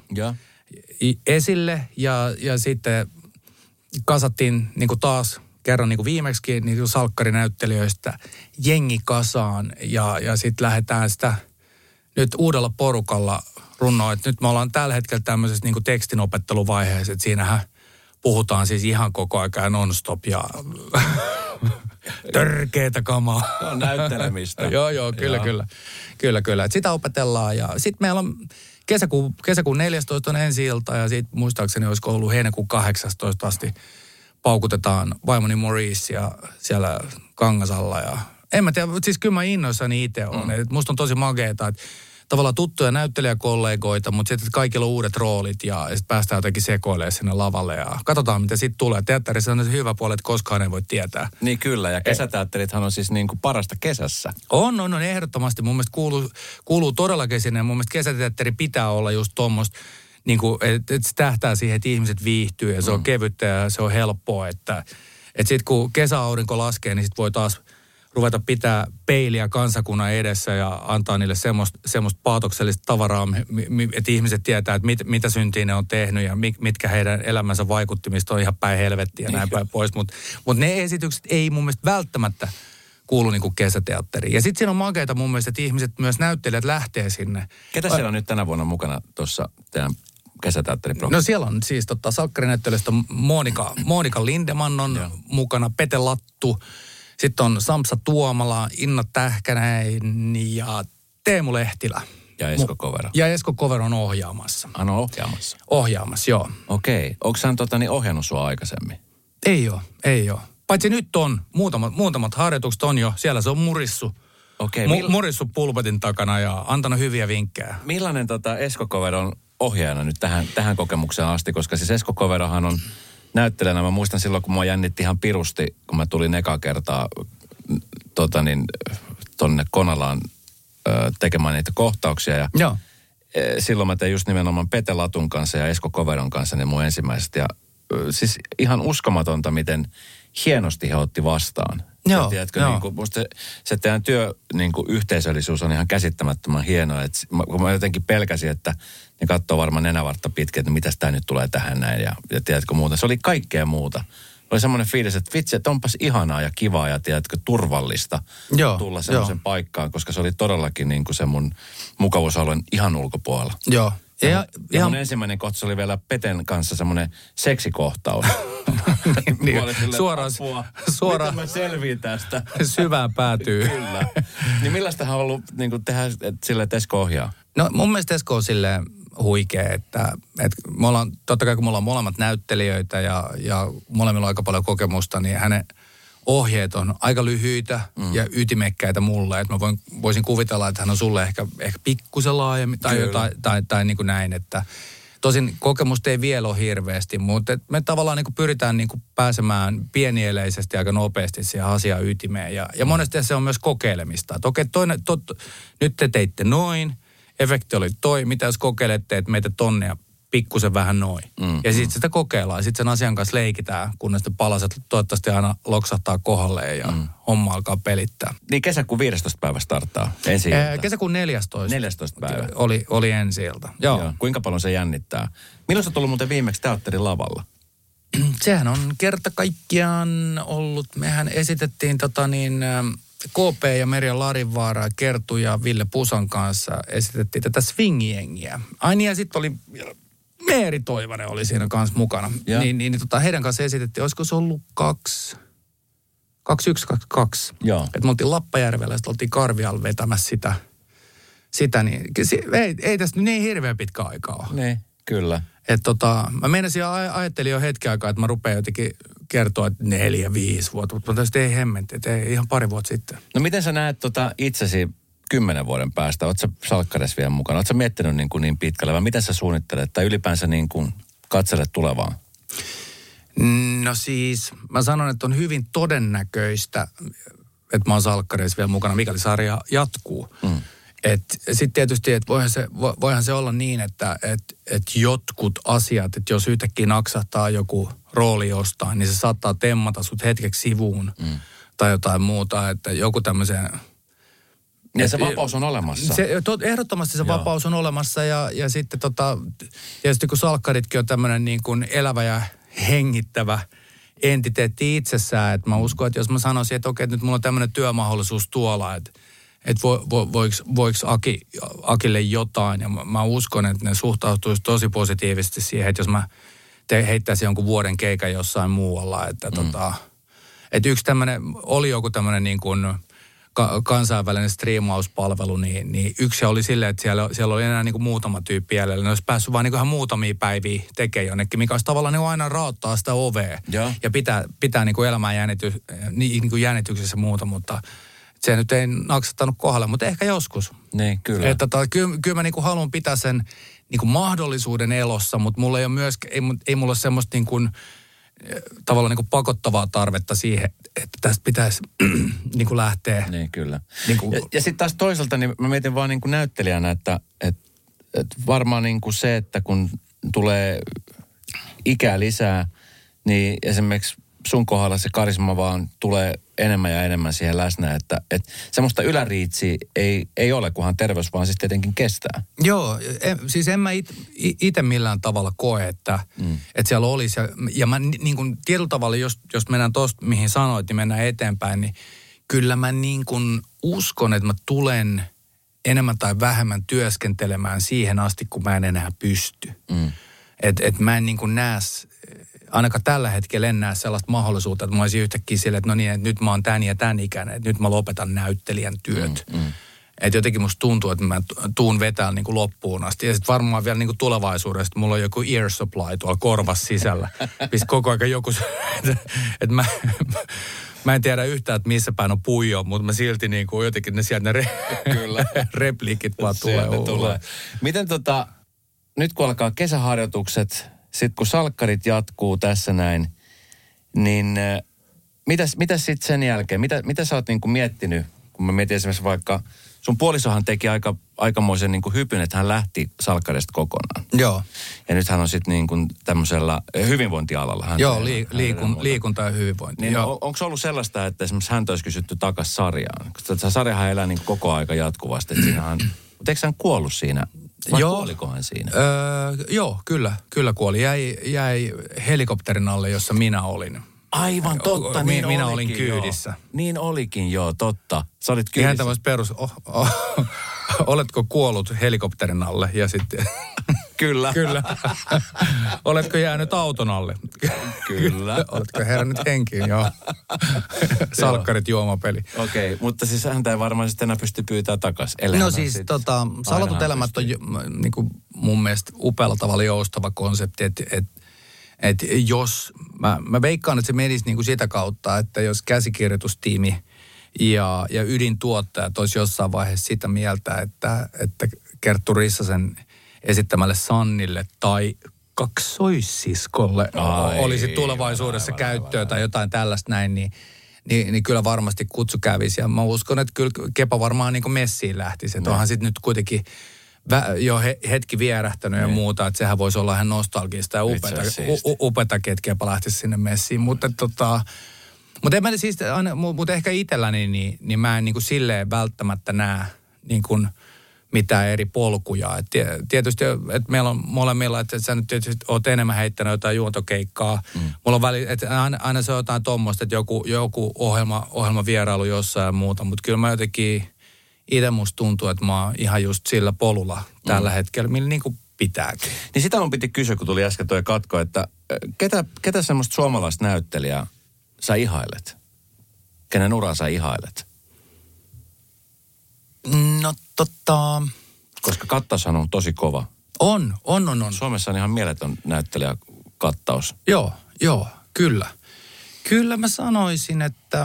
esille. Ja sitten kasattiin niin kuin taas kerran niin kuin viimeksi niin kuin salkkarinäyttelijöistä jengi kasaan. Ja sitten lähdetään sitä nyt uudella porukalla runnoa. Että nyt me ollaan tällä hetkellä tämmöisessä niin kuin tekstinopetteluvaiheessa, että siinähän puhutaan siis ihan koko aika non-stop ja törkeetä kamaa. No, näyttelemistä. Joo, kyllä. Et sitä opetellaan ja sitten meillä on kesäkuun 14 on ensi-ilta ja sitten muistaakseni olisiko ollut heinäkuun 18 asti paukutetaan vaimoni Maurice ja siellä Kangasalla ja en mä tiedä, siis kyllä mä innoissani itse on. Musta on tosi makeeta, että tavallaan tuttuja näyttelijäkollegoita, mutta sitten kaikilla on uudet roolit ja sitten päästään jotenkin sekoilemaan sinne lavalle ja katsotaan, mitä sitten tulee. Teatterissa on se hyvä puoli, että koskaan ei voi tietää. Niin kyllä, ja kesäteatterithan on siis niin kuin parasta kesässä. On ehdottomasti. Mun mielestä kuuluu todellakin sinne. Mun mielestä kesäteatteri pitää olla just tuommoista, niin kuin, että se tähtää siihen, että ihmiset viihtyy ja se on kevyttä ja se on helppoa. Että sitten kun kesäaurinko laskee, niin sitten voi taas ruveta pitää peiliä kansakunnan edessä ja antaa niille semmoista paatoksellista tavaraa, että ihmiset tietää, että mitä syntiä ne on tehnyt ja mitkä heidän elämänsä vaikuttimista on ihan päin helvettiä ja näin päin pois. Mutta ne esitykset ei mun mielestä välttämättä kuulu niinku kesäteatteriin. Ja sitten siinä on makeita mun mielestä, että ihmiset, myös näyttelijät lähtee sinne. Ketä siellä on nyt tänä vuonna mukana tuossa teidän kesäteatteriprogrammi? No siellä on siis salkkarinäyttelijöistä Monika Lindeman on mukana, Pete Lattu. Sitten on Samsa Tuomala, Inna Tähkänäin ja Teemu Lehtilä. Ja Esko Kovero. Ja Esko Kovero on ohjaamassa. On ohjaamassa? Ohjaamassa, joo. Okei. Onko hän ohjannut sua aikaisemmin? Ei ole. Paitsi nyt on. Muutamat harjoitukset on jo. Siellä se on murissu. Okei. Murissu pulpetin takana ja antanut hyviä vinkkejä. Millainen Esko Koveron ohjaajana nyt tähän kokemukseen asti? Koska siis Esko Koverohan on näyttelijänä. Mä muistan silloin, kun mua jännitti ihan pirusti, kun mä tulin eka kertaa tonne Konalaan tekemään niitä kohtauksia. Ja joo. Silloin mä tein just nimenomaan Pete Latun kanssa ja Esko Koveron kanssa ne mun ensimmäiset. Ja siis ihan uskomatonta, miten hienosti he otti vastaan. Joo, tiedätkö, niin kuin, musta se teidän työyhteisöllisyys on ihan käsittämättömän hienoa. Että kun mä jotenkin pelkäsin, että ne katsoo varmaan nenävartta pitkin, että mitäs tää nyt tulee tähän näin. Ja tiedätkö muuta. Se oli kaikkea muuta oli semmoinen fiilis, että vitsi, että onpas ihanaa ja kivaa ja tiedätkö, turvallista tulla semmoisen paikkaan, koska se oli todellakin niin kuin se mun mukavuusalueen ihan ulkopuolella. Joo. Ja mun ensimmäinen kohta oli vielä Peten kanssa semmoinen seksikohtaus. Suoraan. Miten mä selviin tästä? Syvään päätyy. Kyllä. Niin millaistahan on ollut niin kuin tehdä silleen, että Esko ohjaa? No mun mielestä Esko on silleen huikea, että me ollaan, totta kai kun me ollaan molemmat näyttelijöitä ja molemmilla on aika paljon kokemusta, niin hänen ohjeet on aika lyhyitä ja ytimekkäitä mulle. Että mä voisin kuvitella, että hän on sulle ehkä pikkusen laajemmin tai niin kuin näin, että tosin kokemusta ei vielä ole hirveästi, mutta me tavallaan niin kuin pyritään niin kuin pääsemään pienieleisesti aika nopeasti siihen asian ytimeen. Ja monesti se on myös kokeilemista. Että okei, nyt te teitte noin, efekti oli toi, mitä jos kokeilette, että meitä tonne ja pikkusen vähän noin. Ja sitten sitä kokeillaan. Sitten sen asian kanssa leikitään, kunnes ne palaset toivottavasti aina loksahtaa kohdalle ja homma alkaa pelittää. Niin kesäkuun 15. päivä starttaa ensi-ilta. Kesäkuun 14. 14. päivä. Oli ensi-ilta. Joo. Kuinka paljon se jännittää? Milloin sä oot tullut muuten viimeksi teatterin lavalla? Sehän on kerta kaikkiaan ollut. Mehän esitettiin KP ja Merja Larinvaara, Kerttu ja Ville Pusan kanssa esitettiin tätä swing-jengiä. Ai niin, ja sitten oli Meeri Toivanen oli siinä kanssa mukana. Heidän kanssa esitettiin, olisiko se ollut 2122. Joo. Että me oltiin Lappajärvellä ja sitten oltiin Karvialla vetämässä sitä niin ei tästä niin hirveän pitkä aikaa ole. Niin, kyllä. Että mä meinasin ajattelin jo hetken aikaa, että mä rupean jotenkin kertoa, että 4-5 vuotta, mutta tästä ei hemmentä, että ei ihan pari vuotta sitten. No miten sä näet itsesi 10 vuoden päästä? Ootko sä Salkkares vielä mukana? Ootko sä miettinyt niin pitkälle vai miten sä suunnittelet tai ylipäänsä niin kuin katselet tulevaan? No siis mä sanon, että on hyvin todennäköistä, että mä oon Salkkares vielä mukana, mikäli sarja jatkuu. Sitten tietysti, että voihan se olla niin, että jotkut asiat, että jos yhtäkkiä naksahtaa joku rooli jostain, niin se saattaa temmata sut hetkeksi sivuun tai jotain muuta, että joku tämmöisen... Ja se vapaus on olemassa. Ehdottomasti se vapaus on olemassa ja sitten tietysti kun salkkaritkin on tämmöinen niin kuin elävä ja hengittävä entiteetti itsessään, että mä uskon, että jos mä sanoisin, että okei, nyt mulla on tämmöinen työmahdollisuus tuolla, että voiko Akille jotain, ja mä uskon, että ne suhtautuisi tosi positiivisesti siihen, että jos mä heittäisin jonkun vuoden keikan jossain muualla, että yksi tämmöinen, oli joku tämmöinen niin kuin kansainvälinen striimauspalvelu, niin yksi oli silleen, että siellä oli enää niin kuin muutama tyyppi jäljellä. Ne olisi päässyt vaan niin kuin ihan muutamia päiviä tekemään jonnekin, mikä olisi tavallaan niin kuin aina raottaa sitä ovea. Ja pitää niin kuin elämää jännityksessä muuta, mutta se nyt ei naksattanut kohdalle, mutta ehkä joskus. Niin, kyllä. Että kyllä mä niin kuin haluan pitää sen niin kuin mahdollisuuden elossa, mutta mulla ei ole myöskään, ei mulla ole semmoista niin kuin tavallaan niin kuin pakottavaa tarvetta siihen, että tästä pitäisi niin kuin lähteä. Niin, kyllä. Niin kuin... Ja sitten taas toisaalta niin mä mietin vaan niin kuin näyttelijänä, että varmaan niin kuin se, että kun tulee ikää lisää, niin esimerkiksi sun kohdalla se karisma vaan tulee enemmän ja enemmän siihen läsnä, että semmoista yläriitsiä ei ole, kunhan terveys vaan siis tietenkin kestää. Joo, siis en mä itse millään tavalla koe, että siellä olisi. Ja mä niin kuin tietyllä tavalla, jos mennään tuosta, mihin sanoit, niin mennään eteenpäin, niin kyllä mä niin kuin uskon, että mä tulen enemmän tai vähemmän työskentelemään siihen asti, kun mä en enää pysty. Että mä en niin kuin näe, ainakaan tällä hetkellä en näe sellaista mahdollisuutta, että mä olisin yhtäkkiä sille, että no niin, että nyt mä oon tän ja tän ikäinen, että nyt mä lopetan näyttelijän työt. Että jotenkin musta tuntuu, että mä tuun vetää niin kuin loppuun asti. Ja sitten varmaan vielä niin kuin tulevaisuudesta mulla on joku ear supply tuolla korvassa sisällä. Missä koko ajan joku, että mä en tiedä yhtään, että missä päin on puijo, mutta mä silti niin kuin jotenkin ne sieltä repliikit vaan tulee. Miten nyt kun alkaa kesäharjoitukset, sitten kun salkkarit jatkuu tässä näin, niin mitäs sitten sen jälkeen? Mitä sä oot niinku miettinyt, kun mä mietin esimerkiksi vaikka, sun puolisohan teki aikamoisen niinku hypyn, että hän lähti salkkarista kokonaan. Joo. Ja nyt hän on sitten niinku tämmöisellä hyvinvointialalla. Liikunta ja hyvinvointi. Niin onko se ollut sellaista, että esimerkiksi häntä olisi kysytty takaisin sarjaan? Koska sarjahan elää niinku koko aika jatkuvasti. Mutta eikö hän kuollut siinä? Vai kuolikohan siinä? Joo, kyllä kuoli. Jäi helikopterin alle, jossa minä olin. Aivan totta, minä olin kyydissä. Joo. Niin olikin, joo, totta. Sä olit kyydissä. Ihan tämmöistä oletko kuollut helikopterin alle ja sitten... Kyllä. Kyllä. Oletko jäänyt auton alle? Kyllä. Oletko herännyt henkiin, joo. Salkkarit juomapeli. Okei, mutta siis häntä ei varmaan sitten enää pysty pyytämään takaisin. No siis salatut elämät on niin kuin mun mielestä upealla tavalla joustava konsepti, että jos, mä veikkaan, että se menisi niin kuin sitä kautta, että jos käsikirjoitustiimi ja ydintuottajat olisi jossain vaiheessa sitä mieltä, että Kerttu Rissasen esittämälle Sannille tai kaksoissiskolle olisi tulevaisuudessa käyttöä tai jotain tällaista näin, niin kyllä varmasti kutsu kävisi. Ja mä uskon, että kyllä Kepa varmaan niin kuin messiin lähtisi. Että onhan sitten nyt kuitenkin jo hetki vierähtänyt ja muuta, että sehän voisi olla ihan nostalgista ja upeatakin, että Kepa lähtisi sinne messiin. Mutta ehkä itselläni, niin mä en niin kuin silleen välttämättä näe niin kuin mitään eri polkuja. Et tietysti, että meillä on molemmilla, että sä nyt tietysti oot enemmän heittänyt jotain juontokeikkaa. Mulla on että aina se on jotain tommoista, että joku ohjelma vierailu jossain ja muuta, mutta kyllä mä jotenkin itse musta tuntuu, että mä oon ihan just sillä polulla tällä hetkellä, millä niin kuin pitääkin. Niin sitä mun piti kysyä, kun tuli äsken toi katko, että ketä semmoista suomalaista näyttelijää sä ihailet? Kenen uraa sä ihailet? No koska kattaushan on tosi kova. On. Suomessa on ihan mieletön näyttelijäkattaus. Joo, kyllä. Kyllä mä sanoisin, että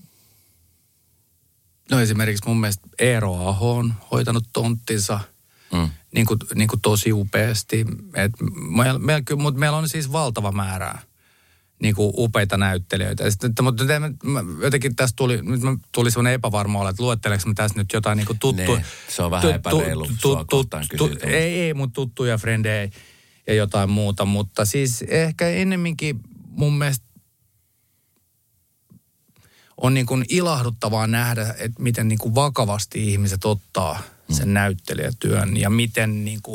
no esimerkiksi mun mielestä Eero Aho on hoitanut tonttinsa niin kuin tosi upeasti. Mutta meillä on siis valtava määrä niin kuin upeita näyttelijöitä. Mutta jotenkin tässä tuli sellainen epävarma olla, että luetteleks mä tässä nyt jotain niin kuin tuttuja. Se on vähän epäreilu sua kohtaan kysytty. Ei, mutta tuttuja frendejä ja jotain muuta. Mutta siis ehkä ennemminkin mun mielestä on niin kuin ilahduttavaa nähdä, että miten niin kuin vakavasti ihmiset ottaa sen näyttelijätyön ja miten niin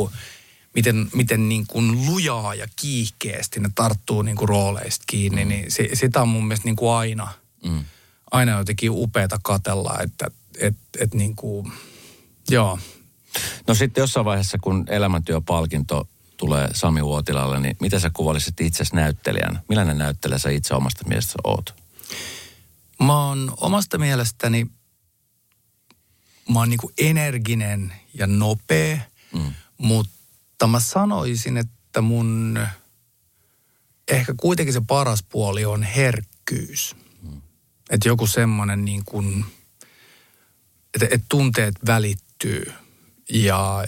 kuin lujaa ja kiihkeästi ne tarttuu niin kuin rooleista kiinni, niin sitä on mun mielestä niin kuin aina jotenkin upeata katsella, että niin kuin, joo. No sitten jossain vaiheessa, kun elämäntyöpalkinto tulee Sami Uotilalle, niin miten sä kuvailisit itsesi näyttelijän? Millainen näyttelijä sä itse omasta mielestäsi oot? Mä oon omasta mielestäni, mä oon niin kuin energinen ja nopea, mutta mä sanoisin, että mun ehkä kuitenkin se paras puoli on herkkyys. Että joku semmoinen niin kuin, että tunteet välittyy ja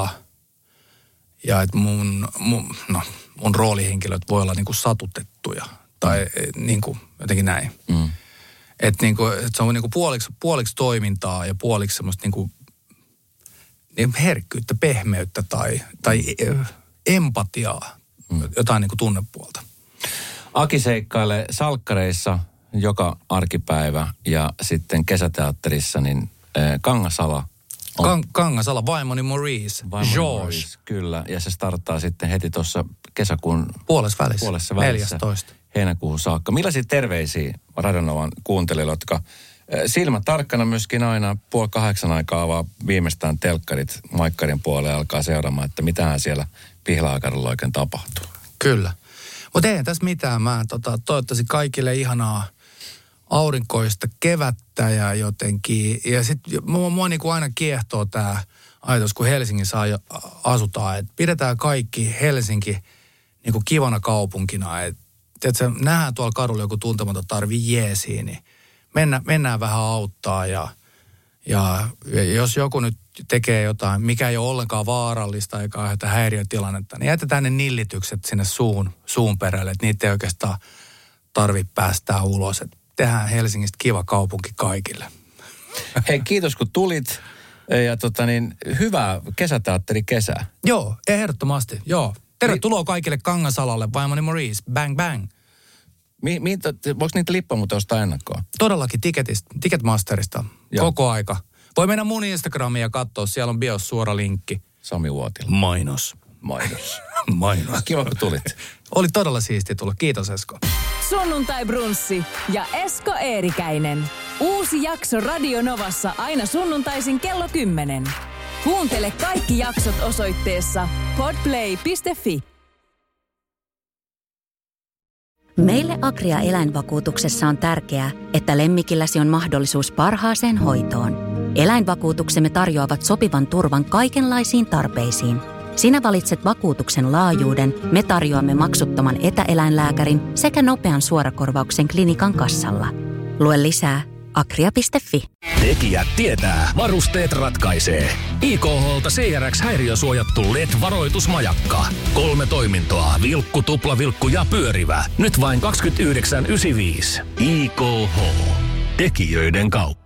että mun roolihenkilöt voi olla niin kuin satutettuja tai niin kuin jotenkin näin. Että niinku, et se on niinku puoliksi toimintaa ja puoliksi semmoista niinku herkkyyttä, pehmeyttä tai empatiaa, jotain niinku tunnepuolta. Aki seikkailee salkkareissa joka arkipäivä ja sitten kesäteatterissa, niin Kangasala on... Kangasala, vaimoni Maurice, George. Kyllä, ja se starttaa sitten heti tuossa kesäkuun... Puolessa välissä. 14. Heinäkuuhun saakka. Millaisia terveisiä Radionovan kuuntelijoille, jotka silmät tarkkana myöskin aina 7:30 aikaa avaa viimeistään telkkarit maikkarin puolelle ja alkaa seuraamaan, että mitähän siellä Pihlajakadulla oikein tapahtuu. Kyllä. Mutta ei tässä mitään. Mä toivottavasti kaikille ihanaa aurinkoista kevättä ja jotenkin. Ja sitten mua niinku aina kiehtoo tämä ajatus, kun Helsingissä asutaan, että pidetään kaikki Helsinki niinku kivana kaupunkina, että tiedätkö, nähdään tuolla kadulla joku tuntematon tarvii jeesiä, niin mennään vähän auttaa ja jos joku nyt tekee jotain, mikä ei ole ollenkaan vaarallista eikä aiheuta häiriötilannetta, niin jätetään ne nillitykset sinne suun perälle, että niitä ei oikeastaan tarvitse päästää ulos. Että tehdään Helsingistä kiva kaupunki kaikille. Hei, kiitos kun tulit ja hyvää kesäteatterikesää. Joo, ehdottomasti, joo. Tervetuloa kaikille Kangasalalle, vaimoni Maurice, bang bang. Voiko niitä lippuja muuten ostaa ennakkoon? Todellakin Ticketmasterista, koko aika. Voi mennä mun Instagramiin ja katsoa, siellä on bios suora linkki. Sami Uotila. Mainos. Mainos. Kiva, kun tulit. Oli todella siisti tulla. Kiitos, Esko. Sunnuntai Brunssi ja Esko Eerikäinen. Uusi jakso Radio Novassa aina sunnuntaisin kello 10. Kuuntele kaikki jaksot osoitteessa podplay.fi. Meille Agria eläinvakuutuksessa on tärkeää, että lemmikilläsi on mahdollisuus parhaaseen hoitoon. Eläinvakuutuksemme tarjoavat sopivan turvan kaikenlaisiin tarpeisiin. Sinä valitset vakuutuksen laajuuden, me tarjoamme maksuttoman etäeläinlääkärin sekä nopean suorakorvauksen klinikan kassalla. Lue lisää agria.fi. Tekijät tietää, varusteet ratkaisee. IKH:lta CRX-häiriösuojattu LED-varoitusmajakka. 3 toimintoa, vilkku, tuplavilkku ja pyörivä. Nyt vain 29,95. IKH. Tekijöiden kauppa.